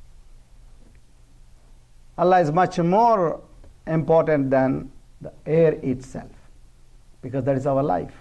Allah is much more important than the air itself, because that is our life.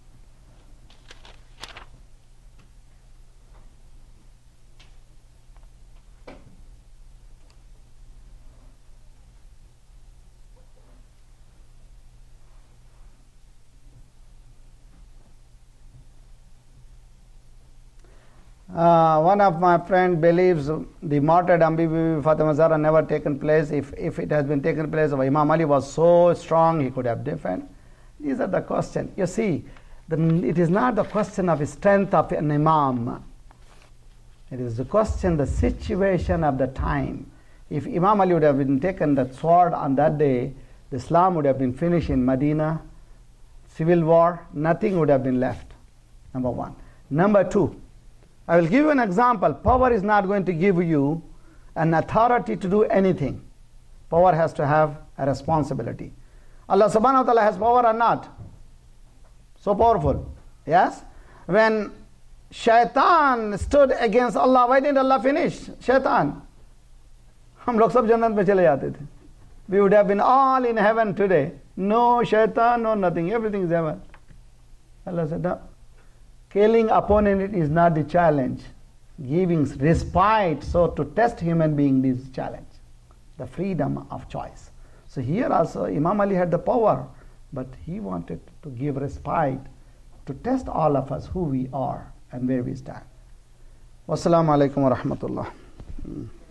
Uh, one of my friend believes the martyrdom of Fatima Zahra never taken place. If, if it has been taken place, Imam Ali was so strong he could have defended. These are the questions. You see, the, it is not the question of the strength of an Imam. It is the question, the situation of the time. If Imam Ali would have been taken that sword on that day, the Islam would have been finished in Medina, civil war, nothing would have been left. Number one. Number two, I will give you an example. Power is not going to give you an authority to do anything. Power has to have a responsibility. Allah subhanahu wa ta'ala has power or not? So powerful. Yes? When Shaitan stood against Allah, why didn't Allah finish Shaitan? हम लोग सब जन्नत में चले जाते थे. We would have been all in heaven today. No Shaitan, no nothing. Everything is heaven. Allah said, no. Killing opponent is not the challenge. Giving respite, so to test human being is challenge. The freedom of choice. So here also Imam Ali had the power, but he wanted to give respite to test all of us who we are and where we stand. Wassalamu alaikum wa rahmatullah.